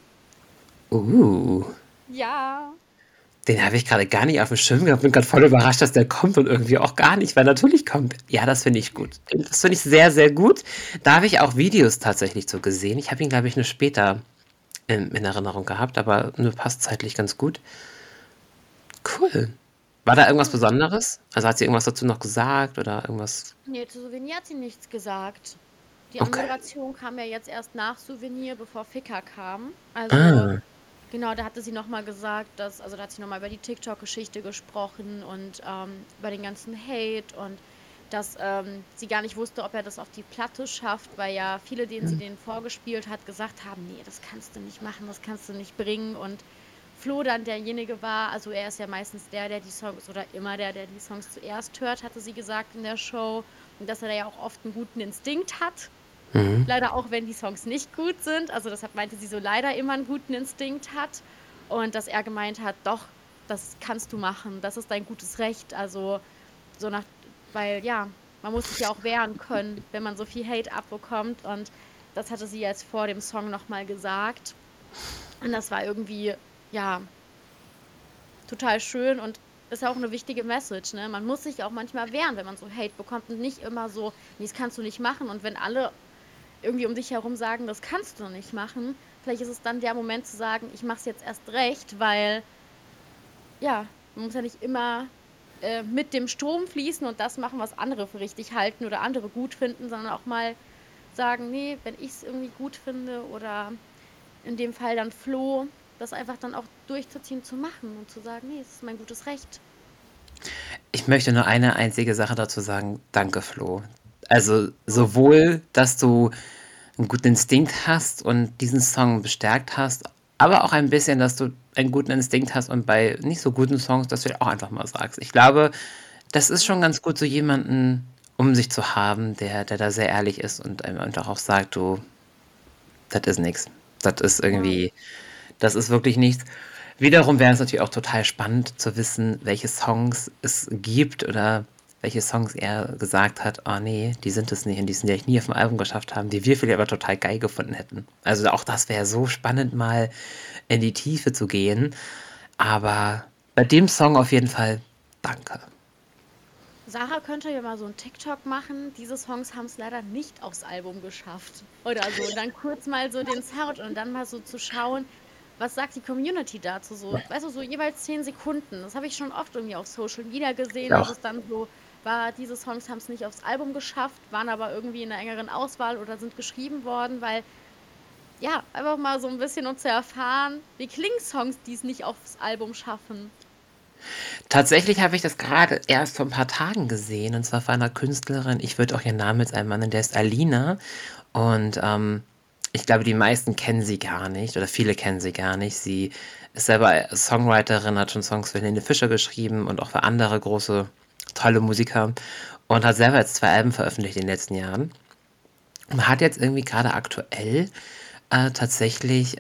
Uh, Ja. den habe ich gerade gar nicht auf dem Schirm gehabt. Bin gerade voll überrascht, dass der kommt und irgendwie auch gar nicht, weil natürlich kommt. Ja, das finde ich gut. Das finde ich sehr, sehr gut. Da habe ich auch Videos tatsächlich so gesehen. Ich habe ihn, glaube ich, nur später in Erinnerung gehabt, aber nur passt zeitlich ganz gut. Cool. War da irgendwas Ja. Besonderes? Also hat sie irgendwas dazu noch gesagt oder irgendwas? Nee, zu Souvenir hat sie nichts gesagt. Die Okay. Anmoderation kam ja jetzt erst nach Souvenir, bevor Ficker kam. Also, Ah. genau, da hatte sie nochmal gesagt, also da hat sie nochmal über die TikTok-Geschichte gesprochen und über den ganzen Hate und dass sie gar nicht wusste, ob er das auf die Platte schafft, weil ja viele, denen sie den vorgespielt hat, gesagt haben, nee, das kannst du nicht machen, das kannst du nicht bringen und Flo dann derjenige war, also er ist ja meistens der die Songs, oder immer der die Songs zuerst hört, hatte sie gesagt in der Show. Und dass er da ja auch oft einen guten Instinkt hat. Mhm. Leider auch, wenn die Songs nicht gut sind. Also deshalb meinte sie so, leider immer einen guten Instinkt hat. Und dass er gemeint hat, doch, das kannst du machen, das ist dein gutes Recht. Also so nach, weil ja, man muss sich ja auch wehren können, wenn man so viel Hate abbekommt. Und das hatte sie jetzt vor dem Song nochmal gesagt. Und das war irgendwie, ja, total schön und ist ja auch eine wichtige Message, ne? Man muss sich auch manchmal wehren, wenn man so Hate bekommt und nicht immer so, nee, das kannst du nicht machen. Und wenn alle irgendwie um dich herum sagen, das kannst du nicht machen, vielleicht ist es dann der Moment zu sagen, ich mach's jetzt erst recht, weil, ja, man muss ja nicht immer mit dem Strom fließen und das machen, was andere für richtig halten oder andere gut finden, sondern auch mal sagen, nee, wenn ich es irgendwie gut finde oder in dem Fall dann Flo, das einfach dann auch durchzuziehen, zu machen und zu sagen, nee, es ist mein gutes Recht. Ich möchte nur eine einzige Sache dazu sagen. Danke, Flo. Also sowohl, dass du einen guten Instinkt hast und diesen Song bestärkt hast, aber auch ein bisschen, dass du einen guten Instinkt hast und bei nicht so guten Songs, dass du auch einfach mal sagst. Ich glaube, das ist schon ganz gut, so jemanden um sich zu haben, der da sehr ehrlich ist und einem einfach auch sagt, du, das ist nichts. Das ist Ja. irgendwie, das ist wirklich nichts. Wiederum wäre es natürlich auch total spannend zu wissen, welche Songs es gibt oder welche Songs er gesagt hat, oh nee, die sind es nicht und die sind ja nie auf dem Album geschafft haben, die wir vielleicht aber total geil gefunden hätten. Also auch das wäre so spannend, mal in die Tiefe zu gehen. Aber bei dem Song auf jeden Fall danke. Sarah könnte ja mal so ein TikTok machen. Diese Songs haben es leider nicht aufs Album geschafft. Oder so. Und dann kurz mal so den Sound und dann mal so zu schauen, was sagt die Community dazu? So, weißt du, so jeweils 10 Sekunden. Das habe ich schon oft irgendwie auf Social Media gesehen, Ja, dass auch. es dann so war, diese Songs haben es nicht aufs Album geschafft, waren aber irgendwie in einer engeren Auswahl oder sind geschrieben worden, weil, ja, einfach mal so ein bisschen um zu erfahren, wie klingen Songs, die es nicht aufs Album schaffen. Tatsächlich habe ich das gerade erst vor ein paar Tagen gesehen, und zwar von einer Künstlerin, ich würde auch ihren Namen jetzt einmal nennen, der ist Alina. Und ich glaube, die meisten kennen sie gar nicht oder viele kennen sie gar nicht. Sie ist selber Songwriterin, hat schon Songs für Helene Fischer geschrieben und auch für andere große, tolle Musiker und hat selber jetzt 2 Alben veröffentlicht in den letzten Jahren. Und hat jetzt irgendwie gerade aktuell tatsächlich,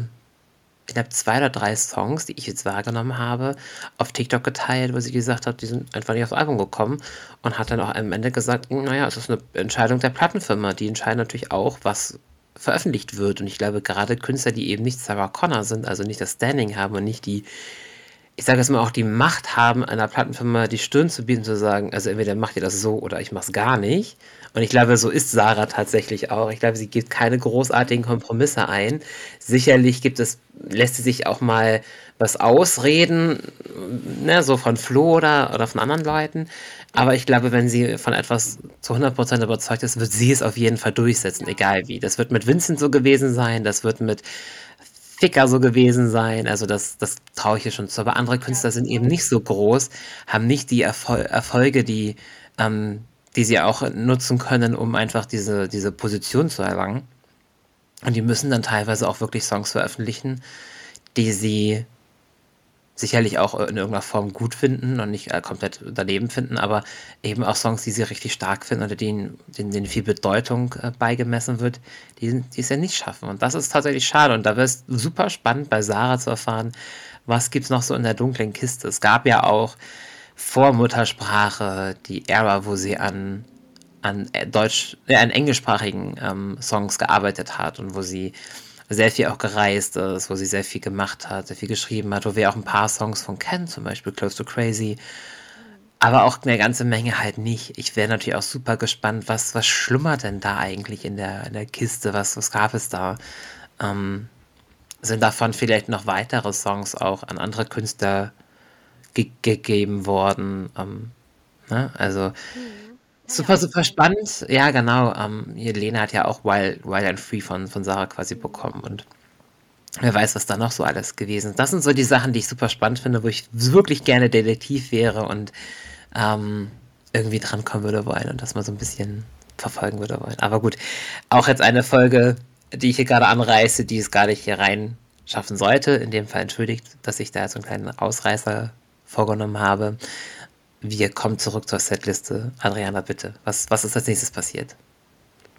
ich glaube, 2 oder 3 Songs, die ich jetzt wahrgenommen habe, auf TikTok geteilt, wo sie gesagt hat, die sind einfach nicht aufs Album gekommen und hat dann auch am Ende gesagt, naja, es ist eine Entscheidung der Plattenfirma. Die entscheiden natürlich auch, was veröffentlicht wird. Und ich glaube, gerade Künstler, die eben nicht Sarah Connor sind, also nicht das Standing haben und nicht die, ich sage jetzt mal, auch die Macht haben, einer Plattenfirma die Stirn zu bieten, zu sagen, also entweder macht ihr das so oder ich mach's gar nicht. Und ich glaube, so ist Sarah tatsächlich auch. Ich glaube, sie geht keine großartigen Kompromisse ein. Sicherlich lässt sie sich auch mal was ausreden, ne, so von Flo oder von anderen Leuten. Aber ich glaube, wenn sie von etwas zu 100% überzeugt ist, wird sie es auf jeden Fall durchsetzen, Ja, egal wie. Das wird mit Vincent so gewesen sein, das wird mit Ficker so gewesen sein. Also das traue ich ihr schon zu. Aber andere ja, Künstler sind eben super. nicht so groß, haben nicht die Erfolge, ähm, die sie auch nutzen können, um einfach diese Position zu erlangen. Und die müssen dann teilweise auch wirklich Songs veröffentlichen, die sie sicherlich auch in irgendeiner Form gut finden und nicht komplett daneben finden, aber eben auch Songs, die sie richtig stark finden oder denen viel Bedeutung beigemessen wird, die es ja nicht schaffen. Und das ist tatsächlich schade. Und da wäre es super spannend, bei Sarah zu erfahren, was gibt es noch so in der dunklen Kiste. Es gab ja auch vor Muttersprache die Ära, wo sie an englischsprachigen Songs gearbeitet hat und wo sie sehr viel auch gereist ist, wo sie sehr viel gemacht hat, sehr viel geschrieben hat, wo wir auch ein paar Songs von kennen, zum Beispiel Close to Crazy, Mhm. aber auch eine ganze Menge halt nicht. Ich wäre natürlich auch super gespannt, was schlummert denn da eigentlich in der Kiste, was gab es da? Ähm, Sind davon vielleicht noch weitere Songs auch an andere Künstler gegeben worden? Ne? Also Mhm. Ja, ja, super, auf jeden super Fall. spannend. Ja, genau. Hier Lena hat ja auch Wild and Free von Sarah quasi Mhm. bekommen und wer weiß, was da noch so alles gewesen ist. Das sind so die Sachen, die ich super spannend finde, wo ich wirklich gerne Detektiv wäre und ähm, irgendwie drankommen würde wollen und das mal so ein bisschen verfolgen würde wollen. Aber gut, auch jetzt eine Folge, die ich hier gerade anreiße, die es gar nicht hier rein schaffen sollte. In dem Fall entschuldigt, dass ich da jetzt so einen kleinen Ausreißer vorgenommen habe. Wir kommen zurück zur Setliste. Adriana, bitte. Was ist als nächstes passiert?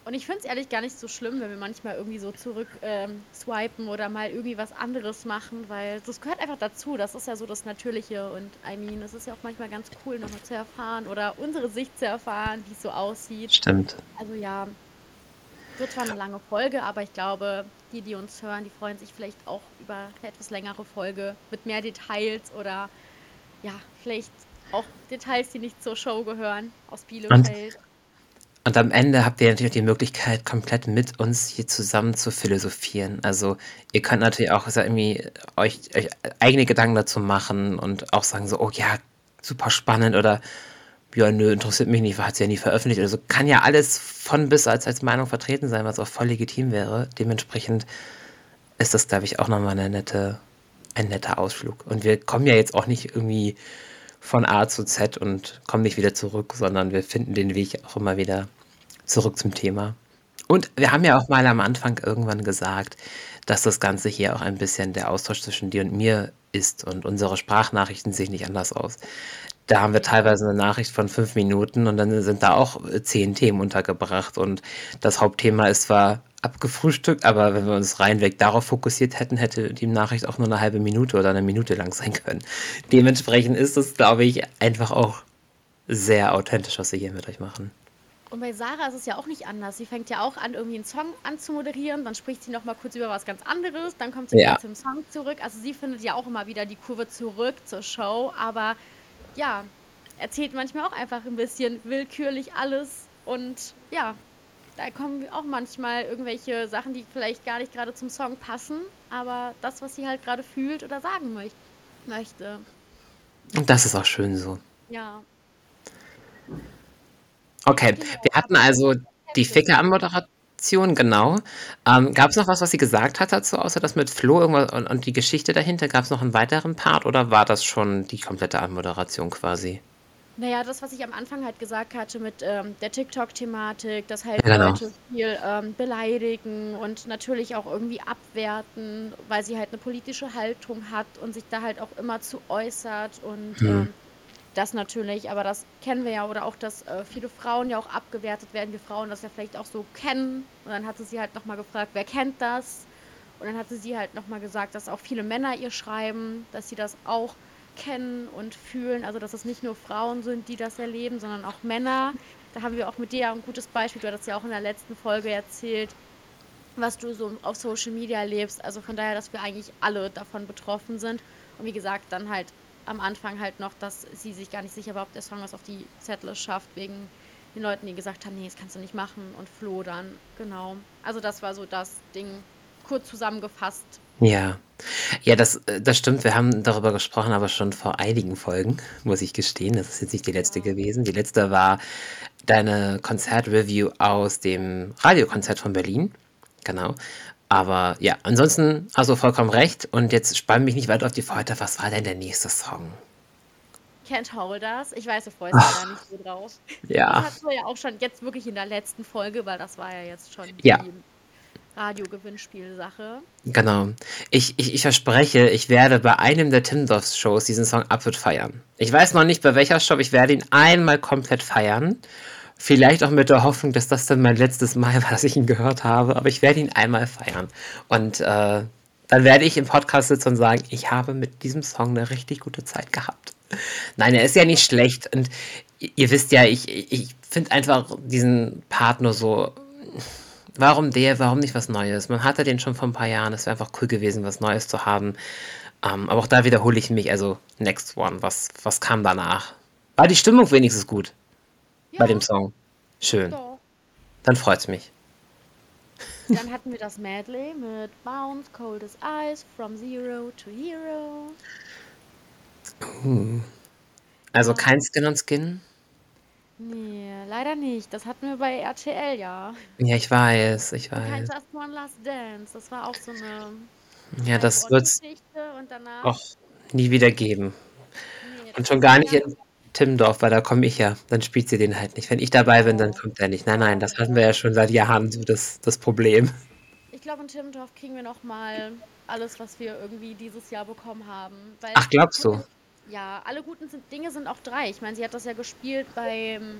Und ich finde es ehrlich gar nicht so schlimm, wenn wir manchmal irgendwie so zurück swipen oder mal irgendwie was anderes machen, weil das gehört einfach dazu. Das ist ja so das Natürliche. Und I mean, es ist ja auch manchmal ganz cool, nochmal zu erfahren oder unsere Sicht zu erfahren, wie es so aussieht. Stimmt. Also ja, wird zwar eine lange Folge, aber ich glaube, die, die uns hören, die freuen sich vielleicht auch über eine etwas längere Folge mit mehr Details oder ja, vielleicht auch Details, die nicht zur Show gehören aus Und, Bielefeld. und am Ende habt ihr natürlich auch die Möglichkeit, komplett mit uns hier zusammen zu philosophieren. Also ihr könnt natürlich auch so irgendwie euch eigene Gedanken dazu machen und auch sagen so, oh ja, super spannend oder ja, nö, interessiert mich nicht, hat sie ja nie veröffentlicht. Also kann ja alles von bis als Meinung vertreten sein, was auch voll legitim wäre. Dementsprechend ist das, glaube ich, auch nochmal ein netter Ausflug. Und wir kommen ja jetzt auch nicht irgendwie von A zu Z und kommen nicht wieder zurück, sondern wir finden den Weg auch immer wieder zurück zum Thema. Und wir haben ja auch mal am Anfang irgendwann gesagt, dass das Ganze hier auch ein bisschen der Austausch zwischen dir und mir ist und unsere Sprachnachrichten sehen nicht anders aus. Da haben wir Ja. teilweise eine Nachricht von 5 Minuten und dann sind da auch 10 Themen untergebracht und das Hauptthema ist zwar abgefrühstückt, aber wenn wir uns reinweg darauf fokussiert hätten, hätte die Nachricht auch nur eine halbe Minute oder eine Minute lang sein können. Dementsprechend ist es, glaube ich, einfach auch sehr authentisch, was wir hier mit euch machen. Und bei Sarah ist es ja auch nicht anders. Sie fängt ja auch an, irgendwie einen Song anzumoderieren, dann spricht sie noch mal kurz über was ganz anderes, dann kommt sie wieder Ja, zum Song zurück. Also sie findet ja auch immer wieder die Kurve zurück zur Show, aber ja, erzählt manchmal auch einfach ein bisschen willkürlich alles und ja, da kommen auch manchmal irgendwelche Sachen, die vielleicht gar nicht gerade zum Song passen, aber das, was sie halt gerade fühlt oder sagen möchte. und das ist auch schön so. Ja, Okay, genau, wir hatten aber also die Tablet. Ficke Anmoderation, genau. Gab es noch was sie gesagt hat dazu, außer das mit Flo irgendwas und die Geschichte dahinter? Gab es noch einen weiteren Part oder war das schon die komplette Anmoderation quasi? Naja, das, was ich am Anfang halt gesagt hatte mit der TikTok-Thematik, dass halt Ja, genau. Leute viel beleidigen und natürlich auch irgendwie abwerten, weil sie halt eine politische Haltung hat und sich da halt auch immer zu äußert und Hm. das natürlich, aber das kennen wir ja, oder auch, dass viele Frauen ja auch abgewertet werden, wir Frauen das ja vielleicht auch so kennen. Und dann hatte sie halt nochmal gefragt, wer kennt das? Und dann hatte sie halt nochmal gesagt, dass auch viele Männer ihr schreiben, dass sie das auch kennen und fühlen. Also, dass es nicht nur Frauen sind, die das erleben, sondern auch Männer. Da haben wir auch mit dir ein gutes Beispiel. Du hattest ja auch in der letzten Folge erzählt, was du so auf Social Media erlebst. Also von daher, dass wir eigentlich alle davon betroffen sind. Und wie gesagt, dann halt am Anfang halt noch, dass sie sich gar nicht sicher war, ob der Song was auf die Zettel schafft, wegen den Leuten, die gesagt haben, nee, das kannst du nicht machen. Und Flo dann, genau. Also das war so das Ding, kurz zusammengefasst. Ja. Ja, das stimmt. Wir haben darüber gesprochen, aber schon vor einigen Folgen, muss ich gestehen. Das ist jetzt nicht die letzte Ja. gewesen. Die letzte war deine Konzertreview aus dem Radiokonzert von Berlin. Genau. Aber ja, ansonsten hast du vollkommen recht. Und jetzt spann mich nicht weiter auf die Folter. Was war denn der nächste Song? Can't Hold Us. Ich weiß, du freust dich da nicht so drauf. Das Ja, hatten wir ja auch schon jetzt wirklich in der letzten Folge, weil das war ja jetzt schon ja, die Radio-Gewinnspiel-Sache. genau. Ich verspreche, ich werde bei einem der Timdorf-Shows diesen Song absolut feiern. Ich weiß noch nicht, bei welcher Show. Ich werde ihn einmal komplett feiern. Vielleicht auch mit der Hoffnung, dass das dann mein letztes Mal war, dass ich ihn gehört habe. Aber ich werde ihn einmal feiern. Und dann werde ich im Podcast sitzen und sagen, ich habe mit diesem Song eine richtig gute Zeit gehabt. Nein, er ist ja nicht schlecht. Und ihr wisst ja, ich finde einfach diesen Part nur so, warum nicht was Neues? Man hatte den schon vor ein paar Jahren. Es wäre einfach cool gewesen, was Neues zu haben. Aber auch da wiederhole ich mich. Also, Next One, was kam danach? War die Stimmung wenigstens gut bei dem Ja, Song? Schön. doch. Dann freut's mich. Dann hatten wir das Medley mit Bounce, Cold as Ice, From Zero to Hero. Also Ja, kein Skin on Skin? nee, leider nicht. Das hatten wir bei RTL, ja. Ja, ich weiß, ich Und kein weiß. Just One Last Dance. Das war auch so eine Ja, das wird's Hype-On-Geschichte und danach, auch nie wieder geben. nee, Und das schon ist gar ein nicht Jahr. in Timmendorf, weil da komme ich ja. Dann spielt sie den halt nicht. Wenn ich dabei bin, dann Oh, kommt er nicht. Nein, nein, oh, das hatten wir ja schon seit Jahren so das Problem. ich glaube, in Timmendorf kriegen wir noch mal alles, was wir irgendwie dieses Jahr bekommen haben. Weil Ach, glaubst ich du? meine, ja, alle guten Dinge sind auch drei. Ich meine, sie hat das ja gespielt beim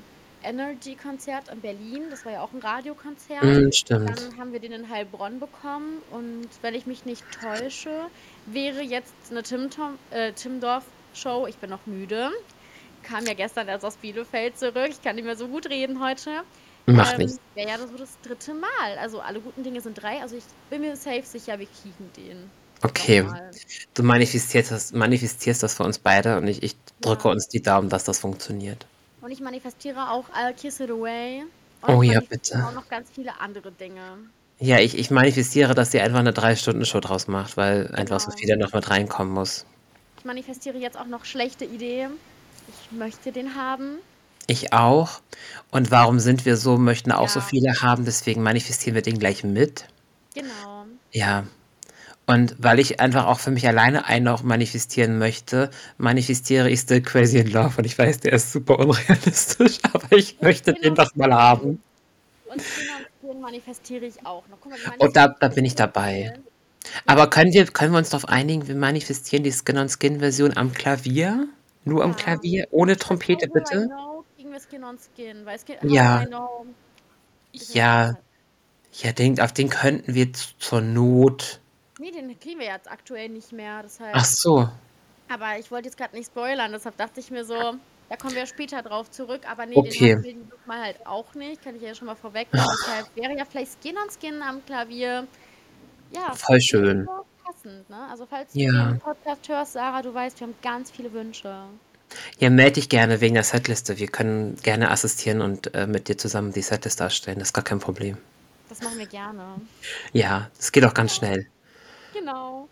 Energy-Konzert in Berlin. Das war ja auch ein Radiokonzert. Stimmt. Dann haben wir den in Heilbronn bekommen. Und wenn ich mich nicht täusche, wäre jetzt eine Timdorf-Show. Ich bin noch müde. Kam ja gestern erst aus Bielefeld zurück. Ich kann nicht mehr so gut reden heute. Macht nichts. Wäre ja so das 3. Mal. Also alle guten Dinge sind 3. Also ich bin mir safe sicher, wir kriegen den Okay, nochmal. du manifestierst das für uns beide und ich drücke Ja. uns die Daumen, dass das funktioniert. Und ich manifestiere auch I'll Kiss It Away. Und Oh ich ja, manifestiere bitte. auch noch ganz viele andere Dinge. Ja, ich manifestiere, dass sie einfach eine 3-Stunden-Show draus macht, weil einfach so Genau. viel da noch mit reinkommen muss. Ich manifestiere jetzt auch noch schlechte Ideen. Ich möchte den haben. Ich auch. Und warum sind wir so, möchten auch so Ja, viele haben, deswegen manifestieren wir den gleich mit. genau. Ja. Und weil ich einfach auch für mich alleine einen auch manifestieren möchte, manifestiere ich Still Crazy in Love. Und ich weiß, der ist super unrealistisch, aber ich möchte den doch mal haben. Und Skin on Skin manifestiere ich auch noch. Guck mal, wir Und da manifestieren bin ich so dabei. viel. Aber Ja. können wir uns darauf einigen, wir manifestieren die Skin-on-Skin-Version am Klavier? Nur am Ja. Klavier? Ohne Bei Trompete, How Will I bitte? Know kriegen wir Skin on Skin. Weil How Ja, Will I Know ist ja ja, jetzt. ja, auf den könnten wir zur Not. Nee, den kriegen wir jetzt aktuell nicht mehr. Ach Deshalb. so, Aber ich wollte jetzt gerade nicht spoilern. Deshalb dachte ich mir so, da kommen wir später drauf zurück. Aber nee, den okay. hatten wir dieses Mal halt auch nicht. Kann ich ja schon mal vorwegnehmen. Deshalb wäre ja vielleicht Skin on Skin am Klavier. Ja, Voll schön. super passend, ne? Also falls du Ja. den Podcast hörst, Sarah, du weißt, wir haben ganz viele Wünsche. Ja, melde dich gerne wegen der Setliste. Wir können gerne assistieren und mit dir zusammen die Setliste erstellen. Das ist gar kein Problem. Das machen wir gerne. Ja, das geht auch ganz schnell. Genau.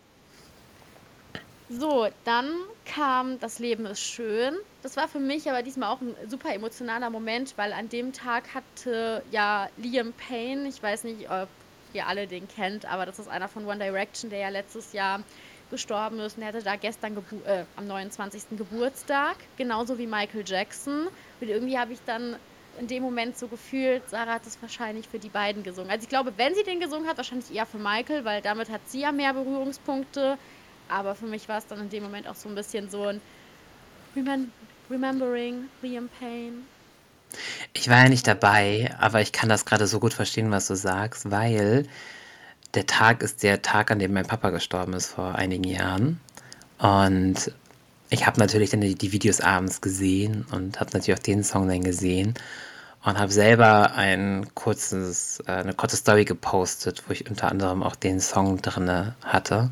So, dann kam Das Leben ist schön. Das war für mich aber diesmal auch ein super emotionaler Moment, weil an dem Tag hatte ja Liam Payne, ich weiß nicht, ob ihr alle den kennt, aber das ist einer von One Direction, der ja letztes Jahr gestorben ist. Und er hatte da gestern am 29. Geburtstag, genauso wie Michael Jackson. Und irgendwie habe ich dann in dem Moment so gefühlt, Sarah hat es wahrscheinlich für die beiden gesungen. Also ich glaube, wenn sie den gesungen hat, wahrscheinlich eher für Michael, weil damit hat sie ja mehr Berührungspunkte. Aber für mich war es dann in dem Moment auch so ein bisschen so ein Remembering Liam Payne. Ich war ja nicht dabei, aber ich kann das gerade so gut verstehen, was du sagst, weil der Tag ist der Tag, an dem mein Papa gestorben ist vor einigen Jahren. Und ich habe natürlich dann die Videos abends gesehen und habe natürlich auch den Song dann gesehen und habe selber eine kurze Story gepostet, wo ich unter anderem auch den Song drin hatte.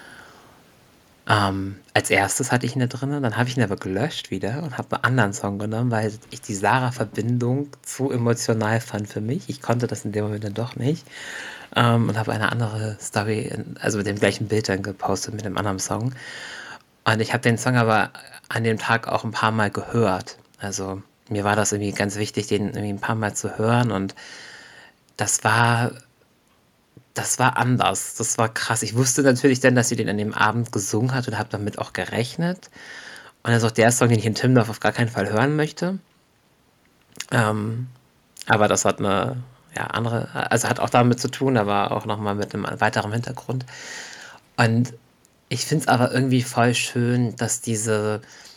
Als erstes hatte ich ihn da drin, dann habe ich ihn aber gelöscht wieder und habe einen anderen Song genommen, weil ich die Sarah-Verbindung zu emotional fand für mich. Ich konnte das in dem Moment dann doch nicht. Und habe eine andere Story, also mit dem gleichen Bild dann gepostet mit einem anderen Song. Und ich habe den Song aber an dem Tag auch ein paar Mal gehört. Also mir war das irgendwie ganz wichtig, den irgendwie ein paar Mal zu hören. Und das war anders. Das war krass. Ich wusste natürlich dann, dass sie den an dem Abend gesungen hat und habe damit auch gerechnet. Und das ist auch der Song, den ich in Timdorf auf gar keinen Fall hören möchte. Aber das hat eine andere, also hat auch damit zu tun, aber auch nochmal mit einem weiteren Hintergrund. Und ich finde es aber irgendwie voll schön, dass diese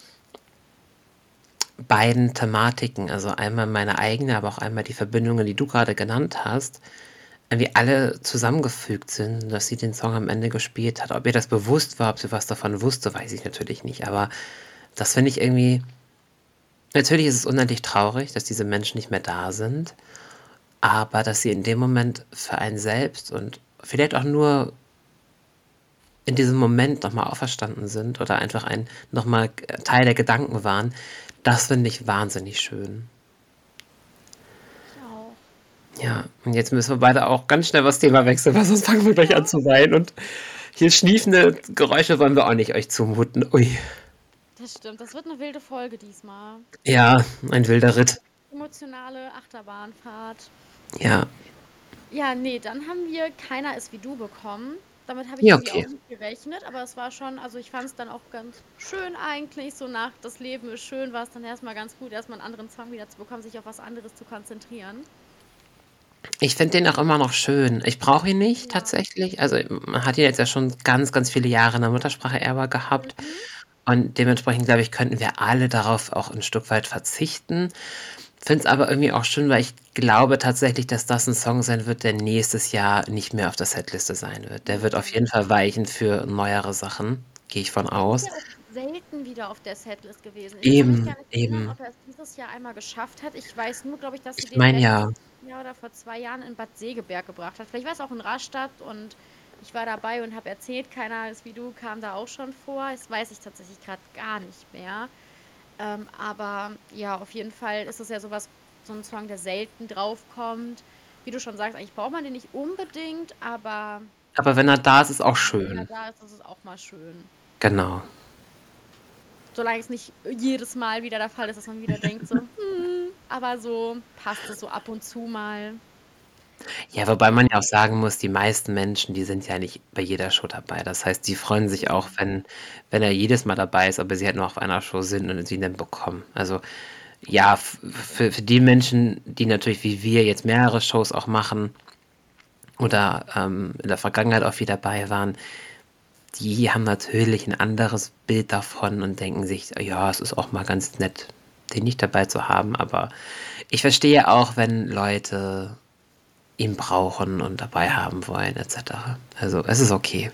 beiden Thematiken, also einmal meine eigene, aber auch einmal die Verbindungen, die du gerade genannt hast, irgendwie alle zusammengefügt sind, dass sie den Song am Ende gespielt hat. Ob ihr das bewusst war, ob sie was davon wusste, weiß ich natürlich nicht. Aber das finde ich irgendwie. Natürlich ist es unendlich traurig, dass diese Menschen nicht mehr da sind. Aber dass sie in dem Moment für einen selbst und vielleicht auch nur in diesem Moment nochmal auferstanden sind oder einfach nochmal Teil der Gedanken waren, das finde ich wahnsinnig schön. Ich auch. Ja, und jetzt müssen wir beide auch ganz schnell das Thema wechseln, weil sonst fangen wir gleich an zu weinen. Und hier schniefende Geräusche wollen wir auch nicht euch zumuten. Ui. Das stimmt. Das wird eine wilde Folge diesmal. Ja, ein wilder Ritt. Emotionale Achterbahnfahrt. Ja. Ja, nee, dann haben wir Keiner ist wie du bekommen. Damit habe ich Ja, irgendwie okay. auch nicht gerechnet, aber es war schon, also ich fand es dann auch ganz schön eigentlich. So nach Das Leben ist schön war es dann erstmal ganz gut, erstmal einen anderen Song wieder zu bekommen, sich auf was anderes zu konzentrieren. Ich finde den auch immer noch schön. Ich brauche ihn nicht Ja. tatsächlich. Also man hat ihn jetzt ja schon ganz, ganz viele Jahre in der Muttersprache Erbe gehabt. Und dementsprechend, glaube ich, könnten wir alle darauf auch ein Stück weit verzichten. finde es aber irgendwie auch schön, weil ich glaube tatsächlich, dass das ein Song sein wird, der nächstes Jahr nicht mehr auf der Setliste sein wird. Der wird auf jeden Mhm. Fall weichen für neuere Sachen, gehe ich von Der ist aus. ja auch selten wieder auf der Setlist gewesen. Ich kann mich gar Eben, nicht erinnern, eben. ob er es dieses Jahr einmal geschafft hat. Ich weiß nur, glaube ich, dass sie Ich den meine ja. letztes Jahr oder vor 2 Jahren in Bad Segeberg gebracht hat. Vielleicht war es auch in Rastatt und ich war dabei und habe erzählt, keiner ist wie du, kam da auch schon vor. Das weiß ich tatsächlich gerade gar nicht mehr. Aber ja, auf jeden Fall ist es ja sowas, so ein Song, der selten draufkommt. Wie du schon sagst, eigentlich braucht man den nicht unbedingt, aber Aber wenn er da ist, ist auch ja, wenn er schön. da ist, ist es auch mal schön. Genau. Solange es nicht jedes Mal wieder der Fall ist, dass man wieder denkt, so, aber so passt es so ab und zu mal. Ja, wobei man ja auch sagen muss, die meisten Menschen, die sind ja nicht bei jeder Show dabei. Das heißt, die freuen sich auch, Mhm. wenn er jedes Mal dabei ist, aber sie halt nur auf einer Show sind und sie ihn dann bekommen. Also ja, für die Menschen, die natürlich wie wir jetzt mehrere Shows auch machen oder in der Vergangenheit auch viel dabei waren, die haben natürlich ein anderes Bild davon und denken sich, ja, es ist auch mal ganz nett, den nicht dabei zu haben. Aber ich verstehe auch, wenn Leute ihn brauchen und dabei haben wollen, etc. Also es ist okay.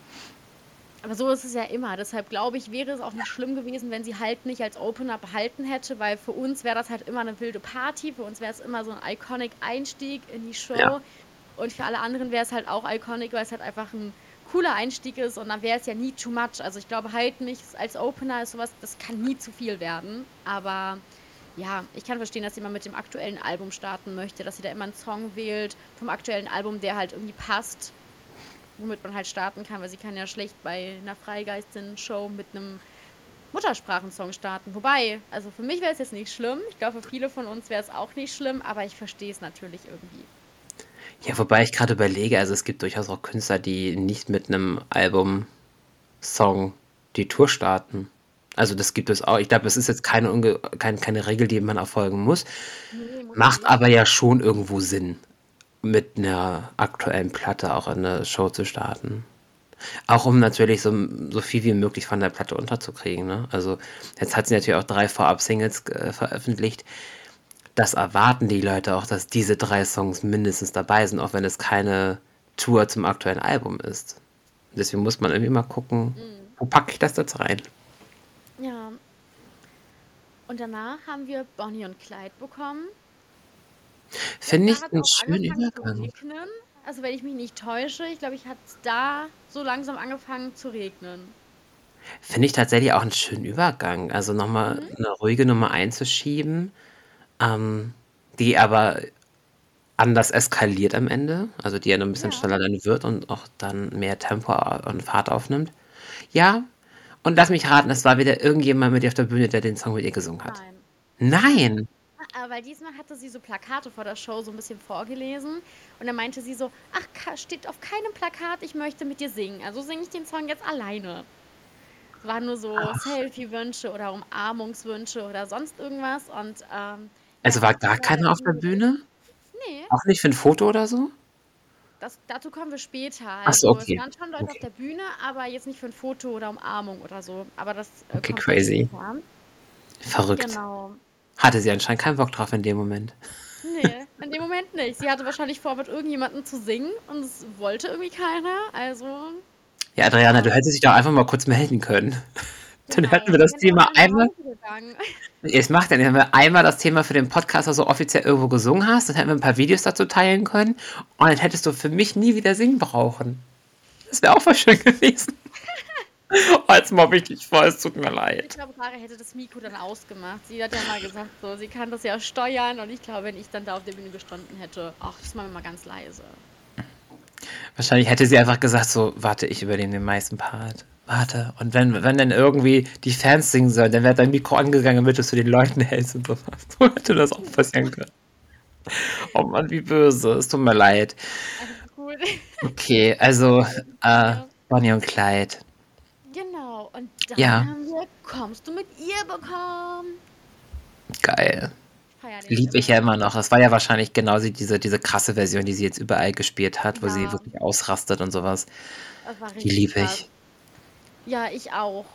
Aber so ist es ja immer. Deshalb glaube ich, wäre es auch nicht schlimm gewesen, wenn sie halt nicht als Opener behalten hätte, weil für uns wäre das halt immer eine wilde Party. Für uns wäre es immer so ein iconic Einstieg in die Ja. Show. Und für alle anderen wäre es halt auch iconic, weil es halt einfach ein cooler Einstieg ist und dann wäre es ja nie too much. Also ich glaube halt nicht, als Opener ist sowas, das kann nie zu viel werden. Aber ja, ich kann verstehen, dass jemand mit dem aktuellen Album starten möchte, dass sie da immer einen Song wählt vom aktuellen Album, der halt irgendwie passt, womit man halt starten kann, weil sie kann ja schlecht bei einer Freigeistin-Show mit einem Muttersprachensong starten. Wobei, also für mich wäre es jetzt nicht schlimm. Ich glaube, für viele von uns wäre es auch nicht schlimm, aber ich verstehe es natürlich irgendwie. Ja, wobei ich gerade überlege, also es gibt durchaus auch Künstler, die nicht mit einem Album-Song die Tour starten. Also das gibt es auch. Ich glaube, es ist jetzt keine Regel, die man erfolgen muss. Nee, muss Macht nicht. aber ja schon irgendwo Sinn, mit einer aktuellen Platte auch in eine Show zu starten. Auch um natürlich so viel wie möglich von der Platte unterzukriegen. Ne? Also jetzt hat sie natürlich auch 3 Vorab-Singles veröffentlicht. Das erwarten die Leute auch, dass diese 3 Songs mindestens dabei sind, auch wenn es keine Tour zum aktuellen Album ist. Deswegen muss man irgendwie mal gucken, Mhm. wo packe ich das jetzt rein. Ja, und danach haben wir Bonnie und Clyde bekommen. Finde Da ich hat es einen auch schönen angefangen zu Übergang. regnen. Also wenn ich mich nicht täusche, ich glaube, ich hat es da so langsam angefangen zu regnen. Finde ich tatsächlich auch einen schönen Übergang. Also nochmal Mhm. eine ruhige Nummer einzuschieben, die aber anders eskaliert am Ende, also die ja noch ein bisschen Ja, schneller dann wird und auch dann mehr Tempo und Fahrt aufnimmt. Ja, und lass mich raten, es war wieder irgendjemand mit ihr auf der Bühne, der den Song mit ihr gesungen hat. nein. Nein. Nein! Weil diesmal hatte sie so Plakate vor der Show so ein bisschen vorgelesen und dann meinte sie so, ach, steht auf keinem Plakat, ich möchte mit dir singen. Also singe ich den Song jetzt alleine. Es waren nur so Selfie-Wünsche oder Umarmungswünsche oder sonst irgendwas und Also ja, war hat gar sie leider keiner auf der nie gesungen. Bühne? Nee, Auch nicht für ein Foto oder so? dazu kommen wir später. Ach so, Also es okay. waren schon Leute auf Okay, der Bühne, aber jetzt nicht für ein Foto oder Umarmung oder so. Aber das okay, kommt dann crazy. später. Verrückt. Genau. Hatte sie anscheinend keinen Bock drauf in dem Moment. Nee, in dem Moment nicht. Sie hatte wahrscheinlich vor, mit irgendjemandem zu singen und es wollte irgendwie keiner. Also, Ja, Adriana, du ja, hättest dich doch einfach mal kurz melden können. Dann hätten genau. wir Wir das wären Thema vorher nach einmal. Hause gegangen. Es macht ja nicht, wenn wir einmal das Thema für den Podcast also offiziell irgendwo gesungen hast, dann hätten wir ein paar Videos dazu teilen können und dann hättest du für mich nie wieder singen brauchen. Das wäre auch voll schön gewesen. Oh, jetzt mobbe ich dich voll, es tut mir Ich leid. glaube, Sarah hätte das Mikro dann ausgemacht. Sie hat ja mal gesagt, so, sie kann das ja steuern und ich glaube, wenn ich dann da auf der Bühne gestanden hätte, ach, das machen wir mal ganz leise. Wahrscheinlich hätte sie einfach gesagt so, warte, ich übernehme den meisten Part. Warte. Und wenn dann irgendwie die Fans singen sollen, dann wäre dein Mikro angegangen, damit du es zu den Leuten hältst und sowas. So hätte das auch passieren können. Oh Mann, wie böse. Es tut mir leid. Alles gut. Okay, also äh, Ja. Bonnie und Clyde. Genau. Und dann Ja, haben wir Kommst du mit ihr bekommen? geil. Ich feiere den Lieb immer ich ja noch. immer noch. Das war ja wahrscheinlich genau diese krasse Version, die sie jetzt überall gespielt hat, wo sie Ja, wirklich ausrastet und sowas. das war Die richtig liebe krass. ich. Ja, ich auch.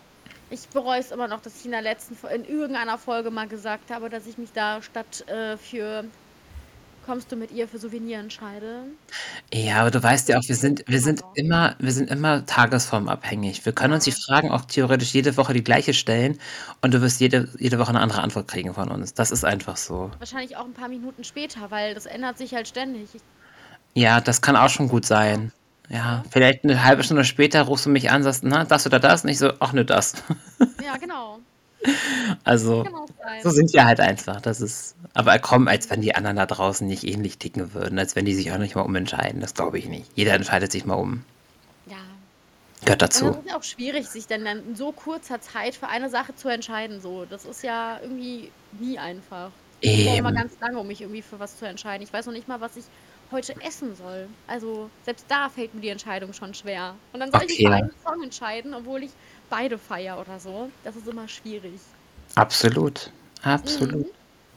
Ich bereue es immer noch, dass ich in der in irgendeiner Folge mal gesagt habe, dass ich mich da statt für kommst du mit ihr für Souvenir entscheide. Ja, aber du Das weißt ja auch, wir bereue sind ich wir immer sind noch. immer wir sind immer tagesformabhängig. Wir können uns die Ja, Fragen auch theoretisch jede Woche die gleiche stellen und du wirst jede Woche eine andere Antwort kriegen von uns. Das ist einfach so. wahrscheinlich auch ein paar Minuten später, weil das ändert sich halt ständig. Ja, das kann auch schon gut Ja, sein. Ja, ne? vielleicht eine halbe Stunde später rufst du mich an, sagst: „Na, das oder das?" Und ich so: „Ach ne, das." Ja, genau. Also, Kann auch so sein. sind wir halt einfach. Das ist aber komm, als wenn die anderen da draußen nicht ähnlich ticken würden, als wenn die sich auch nicht mal umentscheiden. Das glaube ich nicht. Jeder entscheidet sich mal um. Ja. Gehört Und das dazu. ist ja auch schwierig, sich dann in so kurzer Zeit für eine Sache zu entscheiden. So, das ist ja irgendwie nie einfach. Ich brauche immer Eben. ganz lange, um mich irgendwie für was zu entscheiden. Ich weiß noch nicht mal, was ich heute essen soll. Also selbst da fällt mir die Entscheidung schon schwer. Und dann soll ich mich für Okay, einen Song entscheiden, obwohl ich beide feiere oder so. Das ist immer schwierig. absolut. Absolut. Mhm.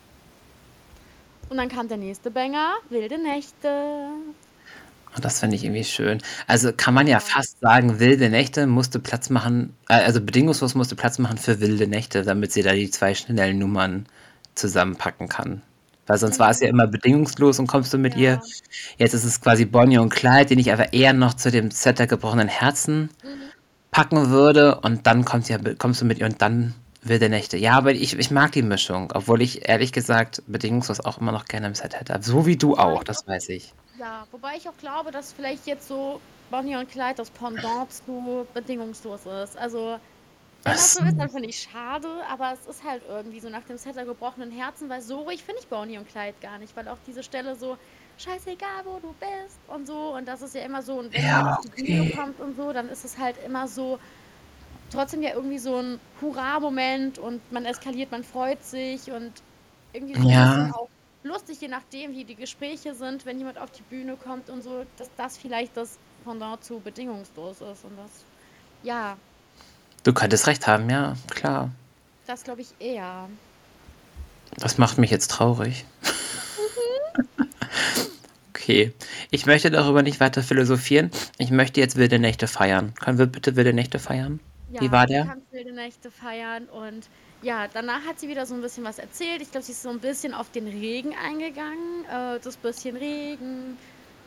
Und dann kam der nächste Banger, Wilde Nächte. Und das finde ich irgendwie schön. Also kann man ja Ja. fast sagen, wilde Nächte musste Platz machen, also bedingungslos musste Platz machen für wilde Nächte, damit sie da die zwei schnellen Nummern zusammenpacken kann. Weil sonst war es ja Mhm. immer bedingungslos und kommst du mit ihr. Ja. Jetzt ist es quasi Bonnie und Clyde, den ich aber eher noch zu dem Set der gebrochenen Herzen Mhm. packen würde. Und dann kommst du mit ihr und dann wilde Nächte. Ja, aber ich mag die Mischung, obwohl ich ehrlich gesagt bedingungslos auch immer noch gerne im Set hätte. So wie du Wobei auch, ich auch das weiß ich. Ja, wobei ich auch glaube, dass vielleicht jetzt so Bonnie und Clyde das Pendant zu bedingungslos ist. Also, wenn Ach das so so. ist, dann finde ich schade, aber es ist halt irgendwie so nach dem Set der gebrochenen Herzen, weil so ruhig finde ich Bonnie und Clyde gar nicht, weil auch diese Stelle so, scheißegal, wo du bist und so, und das ist ja immer so, und wenn jemand Ja, auf die Bühne okay. kommt und so, dann ist es halt immer so, trotzdem ja irgendwie so ein Hurra-Moment und man eskaliert, man freut sich und irgendwie so ein bisschen Ja, auch lustig, je nachdem, wie die Gespräche sind, wenn jemand auf die Bühne kommt und so, dass das vielleicht das Pendant zu bedingungslos ist. Und das, ja, du könntest recht haben, ja, klar. das glaube ich eher. Das macht mich jetzt traurig. Mhm. Okay. Ich möchte darüber nicht weiter philosophieren. Ich möchte jetzt wilde Nächte feiern. Können wir bitte wilde Nächte feiern? Wie Ja, war du der? kannst wilde Nächte feiern und ja, danach hat sie wieder so ein bisschen was erzählt. Ich glaube, sie ist so ein bisschen auf den Regen eingegangen. Das bisschen Regen,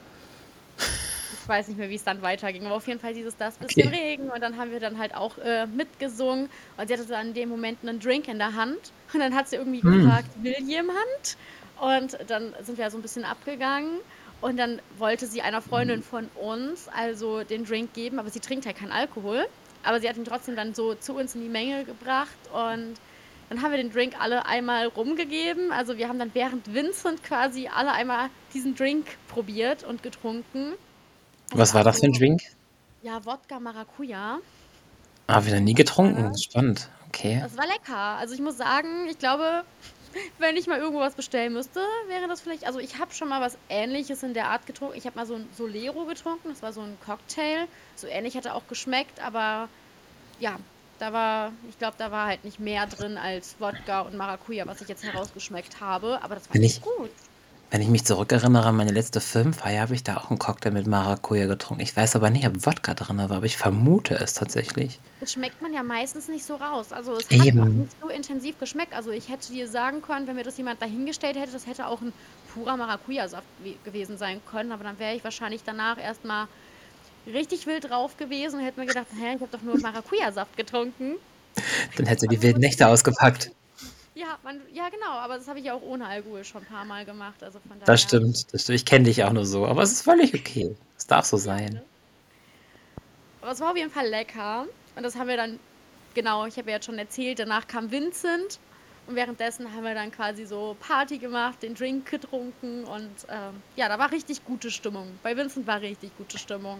ich weiß nicht mehr, wie es dann weiterging, aber auf jeden Fall das bisschen Okay. Regen und dann haben wir dann halt auch mitgesungen und sie hatte dann in dem Moment einen Drink in der Hand und dann hat sie irgendwie Hm. gefragt, will jemand? Und dann sind wir so ein bisschen abgegangen und dann wollte sie einer Freundin von uns also den Drink geben, aber sie trinkt halt keinen Alkohol, aber sie hat ihn trotzdem dann so zu uns in die Menge gebracht und dann haben wir den Drink alle einmal rumgegeben. Also wir haben dann während Vincent quasi alle einmal diesen Drink probiert und getrunken. Das Was war war das für ein so, Drink? ja, Wodka Maracuja Ah, wieder nie war getrunken. das. Spannend. Okay. Das war lecker. Also ich muss sagen, ich glaube, wenn ich mal irgendwo was bestellen müsste, wäre das vielleicht. Also ich habe schon mal was Ähnliches in der Art getrunken. Ich habe mal so ein Solero getrunken. Das war so ein Cocktail. So ähnlich hat er auch geschmeckt, aber ja, ich glaube, da war halt nicht mehr drin als Wodka und Maracuja, was ich jetzt herausgeschmeckt habe. Aber das war Wenn echt ich, gut. wenn ich mich zurückerinnere an meine letzte Filmfeier, habe ich da auch einen Cocktail mit Maracuja getrunken. Ich weiß aber nicht, ob Wodka drin war, aber ich vermute es tatsächlich. Das schmeckt man ja meistens nicht so raus. Also es hat auch Eben. nicht so intensiv geschmeckt. Also ich hätte dir sagen können, wenn mir das jemand dahingestellt hätte, das hätte auch ein purer Maracuja-Saft gewesen sein können. Aber dann wäre ich wahrscheinlich danach erstmal richtig wild drauf gewesen und hätte mir gedacht, hä, ich habe doch nur Maracuja-Saft getrunken. Dann hättest du die Also so wilden Nächte ziemlich so. ausgepackt. Ja, ja genau, aber das habe ich ja auch ohne Alkohol schon ein paar Mal gemacht. Also von Das daher. stimmt. Das stimmt. Ich kenne dich auch nur so, aber es ist völlig okay. Es darf so Ja, sein. ne? Aber es war auf jeden Fall lecker. Und das haben wir dann, genau, ich habe ja jetzt schon erzählt, danach kam Vincent. Und währenddessen haben wir dann quasi so Party gemacht, den Drink getrunken und ja, da war richtig gute Stimmung. Bei Vincent war richtig gute Stimmung.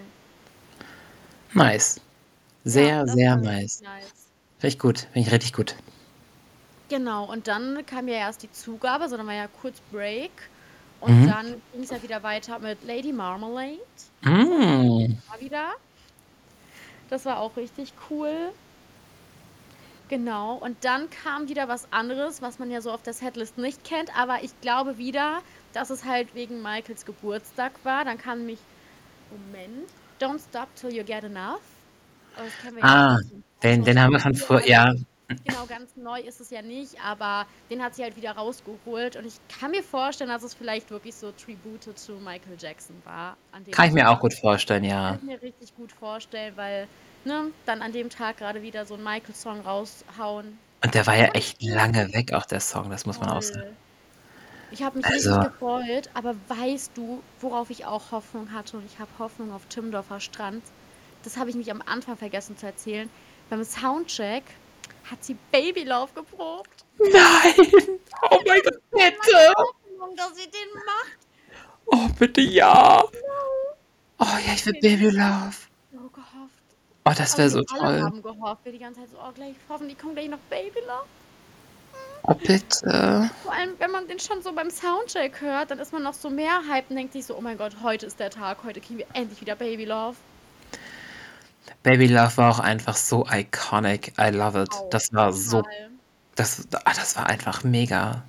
Nice. Ja, Sehr, das sehr war richtig nice. nice. Finde ich gut. Finde ich richtig gut. Genau, und dann kam ja erst die Zugabe, sondern war ja kurz Break. Und Mhm. dann ging es ja wieder weiter mit Lady Marmalade. Und dann Mm. war wieder. Das war auch richtig cool. Genau, und dann kam wieder was anderes, was man ja so auf der Setlist nicht kennt, aber ich glaube wieder, dass es halt wegen Michaels Geburtstag war. Dann kam nämlich, Moment, Don't Stop Till You Get Enough. Aber das kennen wir ja auch Ah, aus dem den Soundtrack haben von wir von früher. früher, Also ja. genau, ganz neu ist es ja nicht, aber den hat sie halt wieder rausgeholt. Und ich kann mir vorstellen, dass es vielleicht wirklich so Tribute zu Michael Jackson war an dem Kann ich mir auch Tag. gut vorstellen, Kann ja. ich mir richtig gut vorstellen, weil, ne, dann an dem Tag gerade wieder so einen Michael-Song raushauen. Und der war ja Fand ich echt cool. lange weg, auch der Song, das muss man auch sagen. Voll. Ich habe mich richtig Also, gefreut, aber weißt du, worauf ich auch Hoffnung hatte? Und ich habe Hoffnung auf Timmendorfer Strand. Das habe ich mich am Anfang vergessen zu erzählen. Beim Soundcheck hat sie Baby Love geprobt. nein! Oh Und mein das Gott, ist voll meine bitte! Hoffnung, dass sie den macht. Oh, bitte ja! No. Oh Ich ja, habe ich will Baby wirklich Love. so gehofft. Oh, das Also wäre wir so alle toll. haben gehofft. Wir die ganze Zeit so, oh, gleich hoffentlich kommt gleich noch Baby Love. Oh, bitte. Vor allem, wenn man den schon so beim Soundcheck hört, dann ist man noch so mehr hyped und denkt sich so, oh mein Gott, heute ist der Tag, heute kriegen wir endlich wieder Baby Love. Baby Love war auch einfach so iconic. I love it. Auch, Das war so, total. das war einfach mega.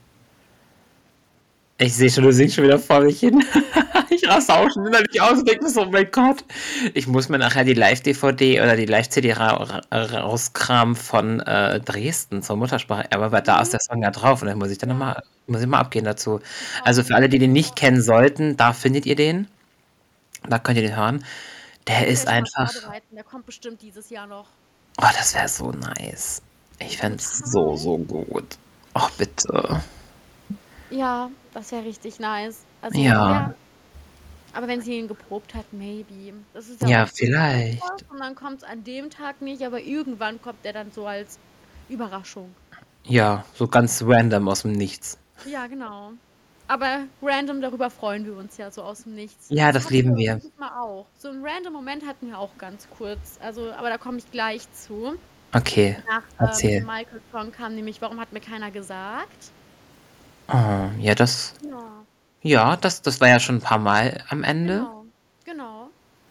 Ich sehe schon, du singst schon wieder vor mich hin. Ich raste auch schon innerlich aus und denke mir so, oh mein Gott. Ich muss mir nachher die Live-DVD oder die Live-CD rauskramen von Dresden zur Muttersprache. Aber weil da ist Mhm. der Song ja drauf und dann muss ich dann Ja, nochmal, muss ich mal abgehen dazu. ich auch. Also für alle, die den nicht kennen sollten, da findet ihr den. Da könnt ihr den hören. Der Ich will ist den schon mal einfach, vorbereiten. Der kommt bestimmt dieses Jahr noch. oh, das wäre so nice. Ich fände es so, Total. so gut. Oh, bitte. Ja, das wäre richtig nice. Also, Ja, ja, aber wenn sie ihn geprobt hat, maybe. Das ist ja ja, oft so, die sagt vielleicht. was und dann kommt es an dem Tag nicht, aber irgendwann kommt er dann so als Überraschung. Ja, so ganz random aus dem Nichts. Ja, genau. Aber random, darüber freuen wir uns ja so aus dem Nichts. Ja, Das das hatten lieben wir wir. dieses Mal auch. So einen random Moment hatten wir auch ganz kurz. Also, aber da komme ich gleich zu. Okay, Nach dem erzähl. Michael-Song kam nämlich, warum hat mir keiner gesagt? Oh, ja, Ja, das war ja schon ein paar Mal am Ende. genau, genau.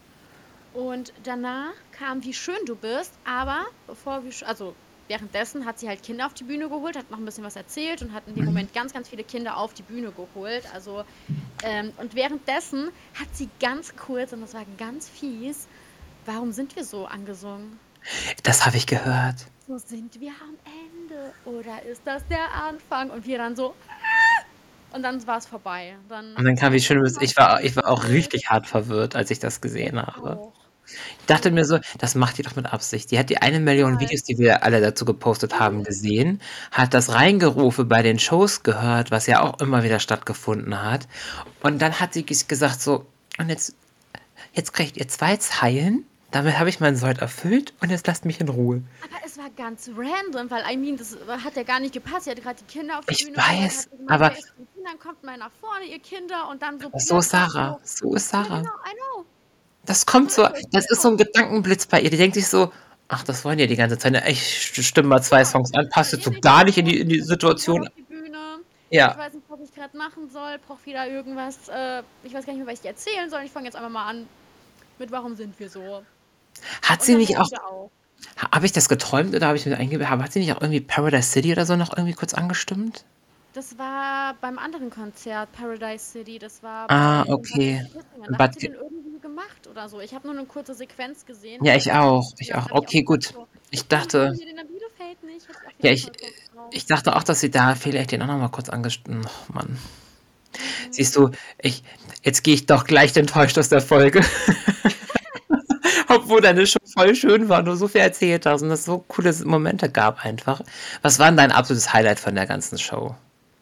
Und danach kam Wie schön du bist, aber also währenddessen hat sie halt Kinder auf die Bühne geholt, hat noch ein bisschen was erzählt und hat in dem Mhm. Moment ganz, ganz viele Kinder auf die Bühne geholt. Also, und währenddessen hat sie ganz kurz, und das war ganz fies, warum sind wir so angesungen? Das habe ich gehört. So sind wir am Ende oder ist das der Anfang? Und wir dann so, und dann war es vorbei. Und Dann dann kam hat wie sie schön du einfach bist. nur auf die Ich Bühne war auch geholt. richtig hart verwirrt, als ich das gesehen Ich habe. auch. Ich dachte mir So, so, das macht die doch mit Absicht. Die hat die 1 Million total. Videos, die wir alle dazu gepostet haben, Mhm. gesehen, hat das Reingerufe bei den Shows gehört, was ja auch immer wieder stattgefunden hat. Und dann hat sie gesagt so, und jetzt kriegt ihr 2 Zeilen, damit habe ich meinen Soll erfüllt und jetzt lasst mich in Ruhe. Aber es war ganz random, weil I mean, das hat ja gar nicht gepasst. Sie hat gerade die Kinder auf die Ich Bühne geholt, weiß, hat gemeint, aber wer ist mit den Kindern, kommt mal nach vorne, ihr Kinder, und dann so so ist plötzlich Sarah. so, So ist ja Sarah. genau, I know, Das so kommt so, ist es, das ist so genau. ein Gedankenblitz bei ihr. Die denkt sich so, ach, das wollen die die ganze Zeit. Ich stimme mal 2 Ja, Songs ich an, bin passt ja jetzt eh so nicht gar im nicht Ton, in ich die muss jetzt gerade Situation. auf die Bühne. Ich Ja, weiß nicht, was ich gerade machen soll, brauche wieder irgendwas, ich weiß gar nicht mehr, was ich dir erzählen soll. Ich fange jetzt einfach mal an mit Warum sind wir so? hat Und sie dann nicht auch, werden wir auch. habe ich das geträumt oder habe ich mir eingebildet, hat sie nicht auch irgendwie Paradise City oder so noch irgendwie kurz angestimmt? Das war beim anderen Konzert, Paradise City. Das war Ah, in Bad okay. Kissingen. Da hat Bad, sie den irgendwie gemacht oder so. Ich habe nur eine kurze Sequenz gesehen, ja, weil ich als sie auch, das ich gesagt auch. hat, habe ich auch Okay, gedacht gut. so: Ich „Warum dachte, haben wir den in Bielefeld nicht?“ Hätte ich auch ja, wieder voll Bock drauf. ich dachte auch, dass sie da vielleicht den auch noch mal kurz angestimmt. Oh Mann. Mhm. Siehst du, jetzt gehe ich doch gleich enttäuscht aus der Folge. Obwohl deine Show voll schön war und du so viel erzählt hast und es so coole Momente gab einfach. Was war denn dein absolutes Highlight von der ganzen Show?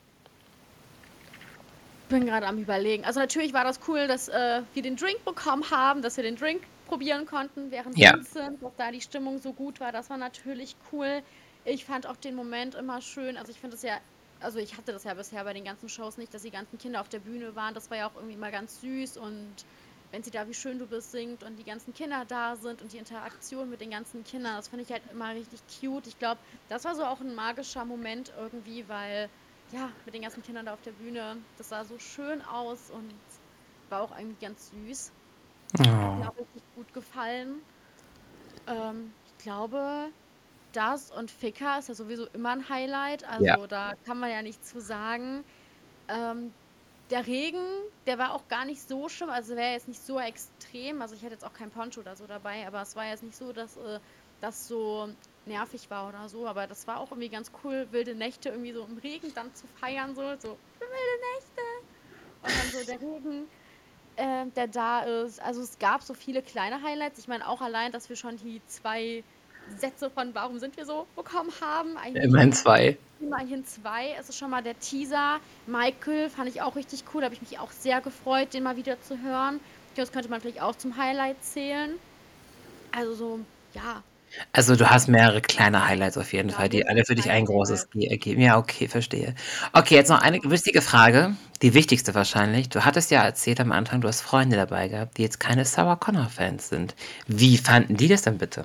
Bin gerade am Überlegen. Also, natürlich war das cool, dass, wir den Drink bekommen haben, dass wir den Drink probieren konnten während Ja, Vincent, dass da die Stimmung so gut war. Das war natürlich cool. Ich fand auch den Moment immer schön. Also, ich finde es ja, also, ich hatte das ja bisher bei den ganzen Shows nicht, dass die ganzen Kinder auf der Bühne waren. Das war ja auch irgendwie immer ganz süß, und wenn sie da Wie schön du bist singt und die ganzen Kinder da sind und die Interaktion mit den ganzen Kindern, das finde ich halt immer richtig cute. Ich glaube, das war so auch ein magischer Moment irgendwie, weil ja, mit den ganzen Kindern da auf der Bühne, das sah so schön aus und war auch eigentlich ganz süß. Hat mir oh, auch richtig gut gefallen. Ich glaube, das und Fika ist ja sowieso immer ein Highlight. ja. Also da kann man ja nichts zu sagen. Ähm, der Regen, der war auch gar nicht so schlimm, also wäre jetzt nicht so extrem. Also ich hatte jetzt auch kein Poncho oder so dabei, aber es war jetzt nicht so, dass das so nervig war oder so. Aber das war auch irgendwie ganz cool, wilde Nächte irgendwie so im Regen dann zu feiern, so wilde Nächte. Und dann so der Regen, der da ist. Also es gab so viele kleine Highlights. Ich meine auch allein, dass wir schon die 2 Sätze von Warum sind wir so bekommen haben. Eigentlich Immerhin 2. immerhin 2. Es ist schon mal der Teaser. Michael fand ich auch richtig cool. Da habe ich mich auch sehr gefreut, den mal wieder zu hören. Das könnte man vielleicht auch zum Highlight zählen. Also so, ja, Also du hast mehrere kleine Highlights auf jeden ja, Fall, die alle mehrere für dich kleine ein Highlights. großes ergeben. Ja, okay, verstehe. Okay, jetzt noch eine Genau. wichtige Frage, die wichtigste wahrscheinlich. Du hattest ja erzählt am Anfang, du hast Freunde dabei gehabt, die jetzt keine Sarah Connor-Fans sind. Wie fanden die das denn bitte?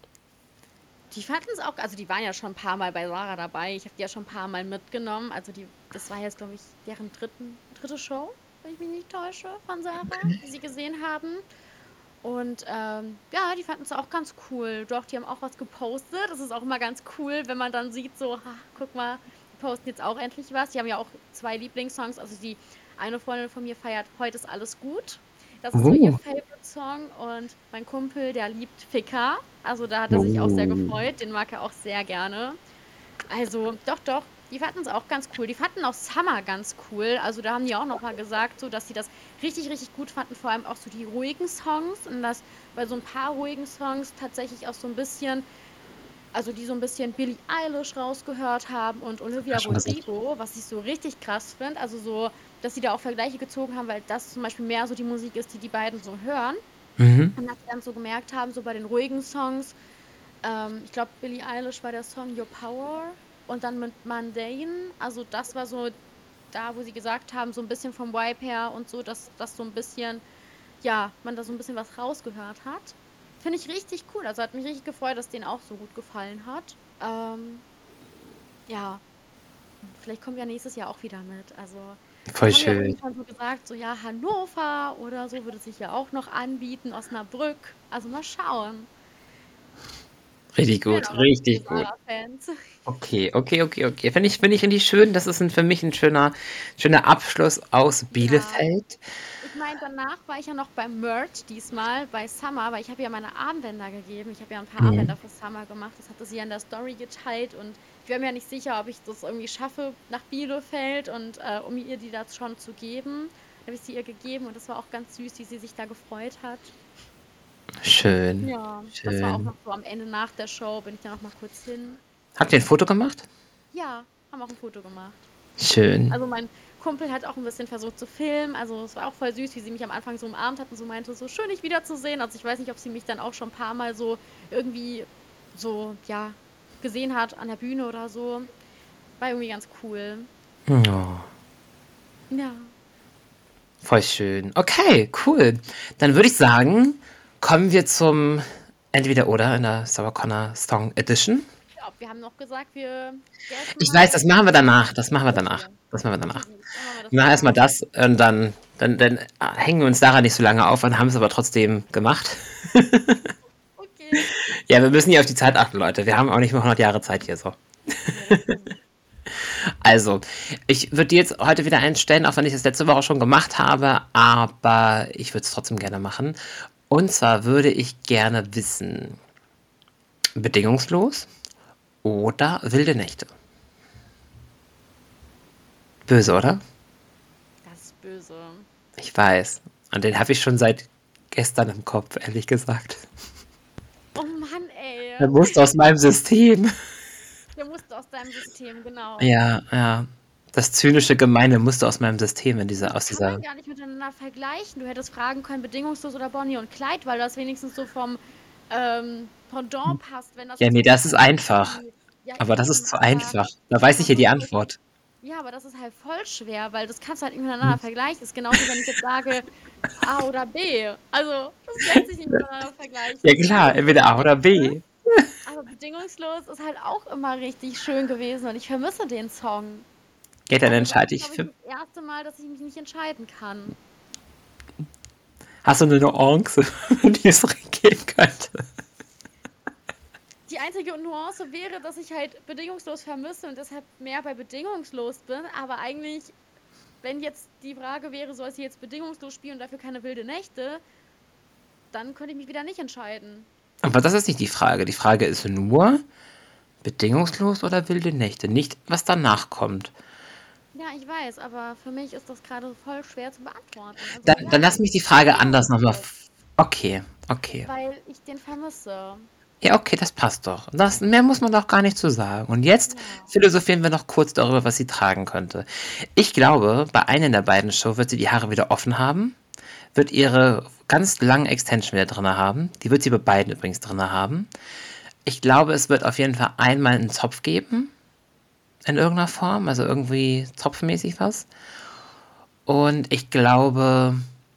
Die fanden es auch, also die waren ja schon ein paar Mal bei Sarah dabei. Ich habe die ja schon ein paar Mal mitgenommen. Also das war jetzt, glaube ich, deren dritte Show, wenn ich mich nicht täusche, von Sarah, die sie gesehen haben. Und ja, die fanden es auch ganz cool. Doch, die haben auch was gepostet. Das ist auch immer ganz cool, wenn man dann sieht, so, guck mal, die posten jetzt auch endlich was. Die haben ja auch 2 Lieblingssongs. Also die eine Freundin von mir feiert Heute ist alles gut. Das ist so ihr Oh. Favorite-Song. Und mein Kumpel, der liebt Ficker. Also da hat er sich auch sehr Oh. gefreut. Den mag er auch sehr gerne. Also, doch, die fanden es auch ganz cool. Die fanden auch Summer ganz cool. Also, da haben die auch noch mal gesagt, so, dass sie das richtig, richtig gut fanden. Vor allem auch so die ruhigen Songs. Und dass bei so ein paar ruhigen Songs tatsächlich auch so ein bisschen, also die so ein bisschen Billie Eilish rausgehört haben und Olivia Hast schon gesagt. Rodrigo, was ich so richtig krass finde. Also so, dass sie da auch Vergleiche gezogen haben, weil das zum Beispiel mehr so die Musik ist, die die beiden so hören. Mhm. Und dass sie dann so gemerkt haben, so bei den ruhigen Songs, ich glaube, Billie Eilish war der Song Your Power und dann mit Mundane. Also das war so da, wo sie gesagt haben, so ein bisschen vom Vibe her und so, dass das so ein bisschen, ja, man da so ein bisschen was rausgehört hat. Finde ich richtig cool. Also hat mich richtig gefreut, dass denen auch so gut gefallen hat. Ähm, ja, vielleicht kommen wir nächstes Jahr auch wieder mit. Also Voll haben ja irgendwie schön. schon so gesagt, so ja, Hannover oder so würde sich ja auch noch anbieten, Osnabrück. Also mal schauen. Richtig Wir gut, sind auch noch richtig richtige gut. Sarah-Fans. Okay, okay, okay, okay. Finde ich richtig schön. Das ist für mich ein schöner Abschluss aus Ja. Bielefeld. Ich meine, danach war ich ja noch beim Merch diesmal, bei Summer, weil ich habe ja meine Armbänder gegeben. Ich habe ja ein paar Mhm. Armbänder für Summer gemacht. Das hatte sie ja in der Story geteilt und ich wäre mir ja nicht sicher, ob ich das irgendwie schaffe nach Bielefeld und um ihr die da schon zu geben. Da habe ich sie ihr gegeben und das war auch ganz süß, wie sie sich da gefreut hat. Schön, Ja, das war auch schön. noch so am Ende nach der Show, bin ich da noch mal kurz hin. Habt ihr ein Foto gemacht? Ja, haben auch ein Foto gemacht. Schön. Also mein Kumpel hat auch ein bisschen versucht zu filmen. Also es war auch voll süß, wie sie mich am Anfang so umarmt hat und so meinte, so schön dich wiederzusehen. Also ich weiß nicht, ob sie mich dann auch schon ein paar Mal so irgendwie so, ja, gesehen hat an der Bühne oder so. War irgendwie ganz cool. Oh, Ja. voll schön. Okay, cool. Dann würde ich sagen, kommen wir zum Entweder-Oder in der Sarah Connor Song Edition. Ja, wir haben noch gesagt, wir guessen Ich weiß, mal. das machen wir danach. Das machen wir Okay. danach. Das machen wir Okay, danach. gut. Dann machen wir das Wir machen erstmal danach. das und dann hängen wir uns daran nicht so lange auf und haben es aber trotzdem gemacht. Okay. Ja, wir müssen ja auf die Zeit achten, Leute. Wir haben auch nicht mehr 100 Jahre Zeit hier so. Nee, das stimmt. Also, ich würde die jetzt heute wieder einstellen, auch wenn ich das letzte Woche schon gemacht habe, aber ich würde es trotzdem gerne machen. Und zwar würde ich gerne wissen, bedingungslos oder wilde Nächte? Böse, oder? Das ist böse. Ich weiß. Und den habe ich schon seit gestern im Kopf, ehrlich gesagt. Oh Mann, ey. Der musste aus meinem System. Der musste aus deinem System, genau. Ja, ja. Das zynische Gemeine musste aus meinem System Das aus kann man dieser. gar nicht miteinander vergleichen. Du hättest fragen können, bedingungslos oder Bonnie und Clyde, weil das wenigstens so vom Pendant passt, wenn das Ja, jetzt nee, um die das ist Person einfach. geht. Ja, Aber das ist eben, zu einfach. Da weiß ich aber ja so die ist halt, Antwort. ja, aber das ist halt voll schwer, weil das kannst du halt nicht miteinander vergleichen. Das ist genauso, wenn ich jetzt sage A oder B. Also, das lässt sich nicht miteinander Ja vergleichen. klar, Also, entweder A oder ne? B. Aber bedingungslos ist halt auch immer richtig schön gewesen und ich vermisse den Song. Ja, dann Also, das entscheide ist, ich glaube ich, für. das erste Mal, dass ich mich nicht entscheiden kann. Hast du eine Nuance, die es geben könnte? Die einzige Nuance wäre, dass ich halt bedingungslos vermisse und deshalb mehr bei bedingungslos bin, aber eigentlich wenn jetzt die Frage wäre, soll sie jetzt bedingungslos spielen und dafür keine wilde Nächte, dann könnte ich mich wieder nicht entscheiden. Aber das ist nicht die Frage. Die Frage ist nur, bedingungslos oder wilde Nächte? Nicht, was danach kommt. Ja, ich weiß, aber für mich ist das gerade voll schwer zu beantworten. Also Dann ja, lass mich die Frage anders nochmal. bedingungslos, Okay. weil ich den vermisse. Ja, okay, das passt doch. Mehr muss man doch gar nicht zu sagen. Und jetzt Ja. philosophieren wir noch kurz darüber, was sie tragen könnte. Ich glaube, bei einer der beiden Shows wird sie die Haare wieder offen haben, wird ihre ganz langen Extension wieder drin haben. Die wird sie bei beiden übrigens drin haben. Ich glaube, es wird auf jeden Fall einmal einen Zopf geben, in irgendeiner Form, also irgendwie zopfmäßig was. Und ich glaube,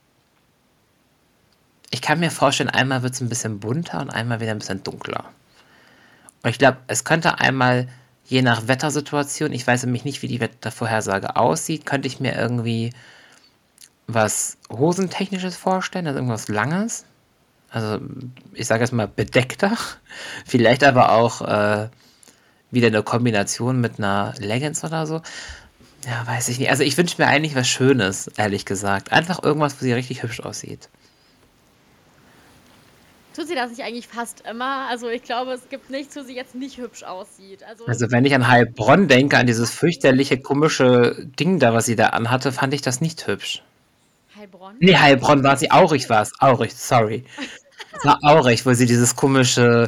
ich kann mir vorstellen, einmal wird es ein bisschen bunter und einmal wieder ein bisschen dunkler. Und ich glaube, es könnte einmal, je nach Wettersituation, ich weiß nämlich nicht, wie die Wettervorhersage aussieht, könnte ich mir irgendwie was Hosentechnisches vorstellen, also irgendwas Langes. Also, ich sage jetzt mal bedeckter. Vielleicht aber auch wieder eine Kombination mit einer Leggings oder so. Ja, weiß ich nicht. Also, ich wünsche mir eigentlich was Schönes, ehrlich gesagt. Einfach irgendwas, wo sie richtig hübsch aussieht. Tut sie das nicht eigentlich fast immer? Also ich glaube, es gibt nichts, wo sie jetzt nicht hübsch aussieht. Also Also, wenn ich an Heilbronn denke, an dieses fürchterliche, komische Ding da, was sie da anhatte, fand ich das nicht hübsch. Heilbronn? Nee, Heilbronn war sie. Aurich war es. Aurich, sorry. Es war Aurich, wo sie dieses komische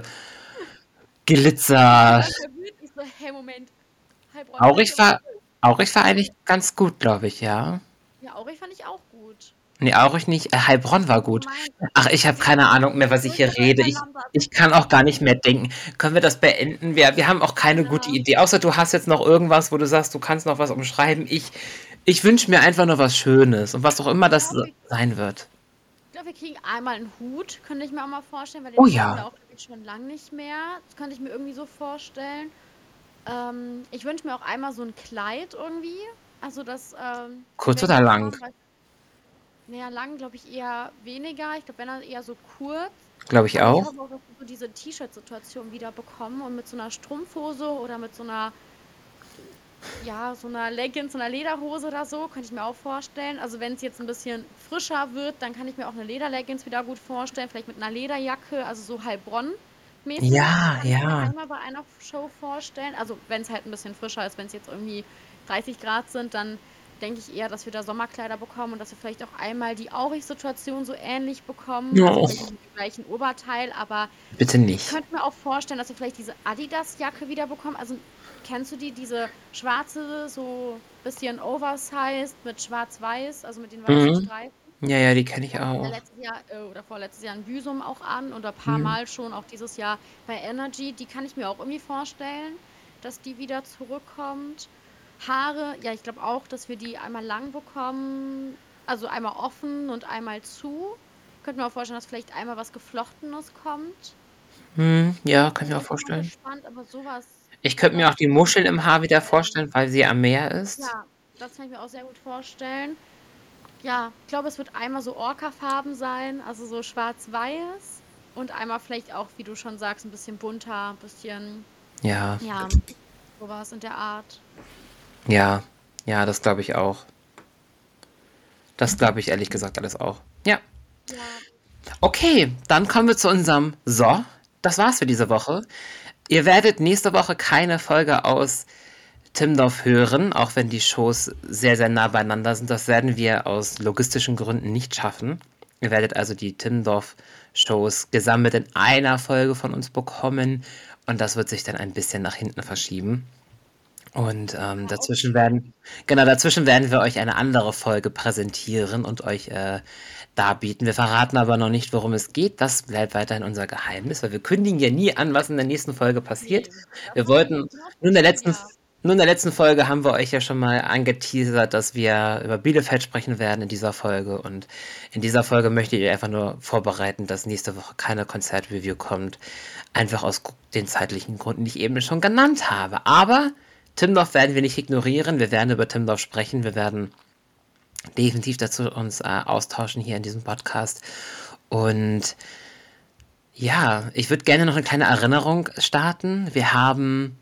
Ich war Glitzer. total verwirrt. Ich so, hey, Moment, Heilbronn fand ich Aurich aber war, gut. Aurich war eigentlich ganz gut, glaube ich, ja. Ja, Aurich fand ich auch gut. Nee, Aurich nicht. Heilbronn war Du gut. meinst, Ach, ich habe sie hat keine so Ahnung mehr, was ich hier größere rede. übereinander. Ich kann auch gar nicht mehr denken. Können wir das beenden? Wir haben auch keine gute Ja, Idee. Außer du hast jetzt noch irgendwas, wo du sagst, du kannst noch was umschreiben. Ich wünsche mir einfach nur was Schönes und was auch immer ich das glaube, sein wird. wir kriegen einmal einen Hut, könnte ich mir auch mal vorstellen, weil Oh den hatten wir ja. auch glaub ich, schon lange nicht mehr. Das könnte ich mir irgendwie so vorstellen. Ich wünsche mir auch einmal so ein Kleid irgendwie. Also das Kurz wäre ich oder auch lang? fahren, weil naja, lang glaube ich eher weniger. Ich glaube, wenn dann eher so kurz. Glaube ich Aber ich auch. hoffe auch, dass wir so diese T-Shirt-Situation wieder bekommen und mit so einer Strumpfhose oder mit so einer, ja, so einer Leggings, so einer Lederhose oder so, könnte ich mir auch vorstellen. Also wenn es jetzt ein bisschen frischer wird, dann kann ich mir auch eine Lederleggings wieder gut vorstellen. Vielleicht mit einer Lederjacke, also so Heilbronn-mäßig, Ja, kann ich mir ja. einmal bei einer Show vorstellen. Also wenn es halt ein bisschen frischer ist, wenn es jetzt irgendwie 30 Grad sind, dann denke ich eher, dass wir da Sommerkleider bekommen und dass wir vielleicht auch einmal die Aurich-Situation so ähnlich bekommen. Also Oh, vielleicht nicht mit dem gleichen Oberteil, aber bitte ich nicht. könnte mir auch vorstellen, dass wir vielleicht diese Adidas-Jacke wieder bekommen. Also kennst du die, diese schwarze, so bisschen oversized mit schwarz-weiß, also mit den weißen Mhm. Streifen? Ja, ja, die kenne ich Da hatten wir auch. letztes Jahr oder vorletztes Jahr ein Büsum auch an und ein paar Mhm. Mal schon auch dieses Jahr bei Energy. Die kann ich mir auch irgendwie vorstellen, dass die wieder zurückkommt. Haare, ja, ich glaube auch, dass wir die einmal lang bekommen, also einmal offen und einmal zu. Ich könnte mir auch vorstellen, dass vielleicht einmal was Geflochtenes kommt. Ja, kann Da ich mir bin auch ich auch mal vorstellen. gespannt, aber sowas, Ich könnte mir das auch die kann ich Muscheln mir im gut Haar wieder vorstellen. vorstellen, weil sie am Meer ist. Ja, das kann ich mir auch sehr gut vorstellen. Ja, ich glaube, es wird einmal so Orca-Farben sein, also so schwarz-weiß und einmal vielleicht auch, wie du schon sagst, ein bisschen bunter, ein bisschen, Ja, ja, sowas in der Art. ja, ja, das glaube ich auch. Das glaube ich ehrlich gesagt alles auch. Ja. Ja, Okay, dann kommen wir zu unserem So. Das war's für diese Woche. Ihr werdet nächste Woche keine Folge aus Timdorf hören, auch wenn die Shows sehr, sehr nah beieinander sind. Das werden wir aus logistischen Gründen nicht schaffen. Ihr werdet also die Timdorf-Shows gesammelt in einer Folge von uns bekommen und das wird sich dann ein bisschen nach hinten verschieben. Und ah, dazwischen okay. dazwischen werden wir euch eine andere Folge präsentieren und euch darbieten. Wir verraten aber noch nicht, worum es geht. Das bleibt weiterhin unser Geheimnis, weil wir kündigen ja nie an, was in der nächsten Folge passiert. Nee, das Wir machen wir wollten, nicht. Nur auf nur in der Social letzten, Media. nur in der letzten Folge haben wir euch ja schon mal angeteasert, dass wir über Bielefeld sprechen werden in dieser Folge. Und in dieser Folge möchte ich einfach nur vorbereiten, dass nächste Woche keine Konzertreview kommt. Einfach aus den zeitlichen Gründen, die ich eben schon genannt habe. Aber Timdorf werden wir nicht ignorieren. Wir werden über Timdorf sprechen. Wir werden definitiv dazu uns austauschen hier in diesem Podcast. Und ja, ich würde gerne noch eine kleine Erinnerung starten. Wir haben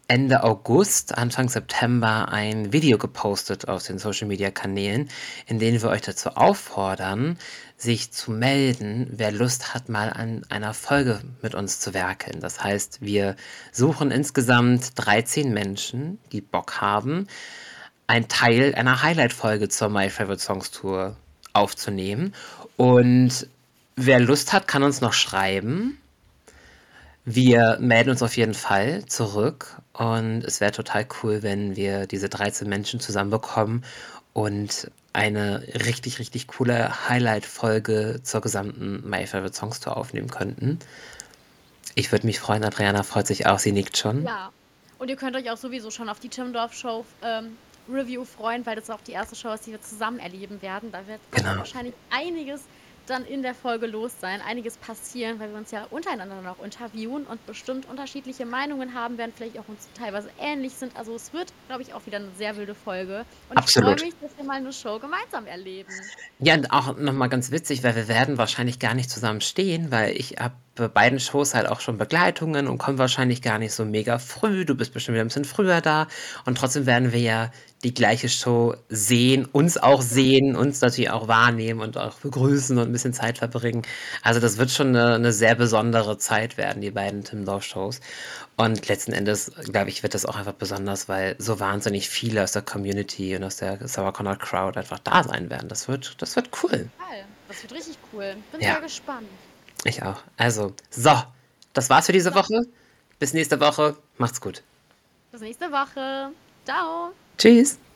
Ende August, Anfang September ein Video gepostet auf den Social-Media-Kanälen, in denen wir euch dazu auffordern, sich zu melden, wer Lust hat, mal an einer Folge mit uns zu werkeln. Das heißt, wir suchen insgesamt 13 Menschen, die Bock haben, ein Teil einer Highlight-Folge zur My Favorite Songs Tour aufzunehmen. Und wer Lust hat, kann uns noch schreiben. Wir melden uns auf jeden Fall zurück und es wäre total cool, wenn wir diese 13 Menschen zusammenbekommen und eine richtig, richtig coole Highlight-Folge zur gesamten My Favorite Songs Tour aufnehmen könnten. Ich würde mich freuen, Adriana freut sich auch, sie nickt schon. Ja. Und ihr könnt euch auch sowieso schon auf die Timmendorf Show Review freuen, weil das auch die erste Show ist, die wir zusammen erleben werden. Da wird Genau. wahrscheinlich einiges dann in der Folge los sein, einiges passieren, weil wir uns ja untereinander noch interviewen und bestimmt unterschiedliche Meinungen haben werden, vielleicht auch uns teilweise ähnlich sind. Also es wird, glaube ich, auch wieder eine sehr wilde Folge. Und Absolut. Ich freue mich, dass wir mal eine Show gemeinsam erleben. Ja, und auch nochmal ganz witzig, weil wir werden wahrscheinlich gar nicht zusammen stehen, weil ich habe bei beiden Shows halt auch schon Begleitungen und komme wahrscheinlich gar nicht so mega früh. Du bist bestimmt wieder ein bisschen früher da und trotzdem werden wir ja die gleiche Show sehen, uns auch sehen, uns natürlich auch wahrnehmen und auch begrüßen und ein bisschen Zeit verbringen. Also das wird schon eine sehr besondere Zeit werden, die beiden Timmendorf-Shows. Und letzten Endes, glaube ich, wird das auch einfach besonders, weil so wahnsinnig viele aus der Community und aus der Sarah Connor Crowd einfach da sein werden. Das wird cool. Das wird richtig cool. Bin Ja. sehr gespannt. Ich auch. Also, so, das war's für diese Woche. Bis nächste Woche. Macht's gut. Bis nächste Woche. Ciao. Tschüss.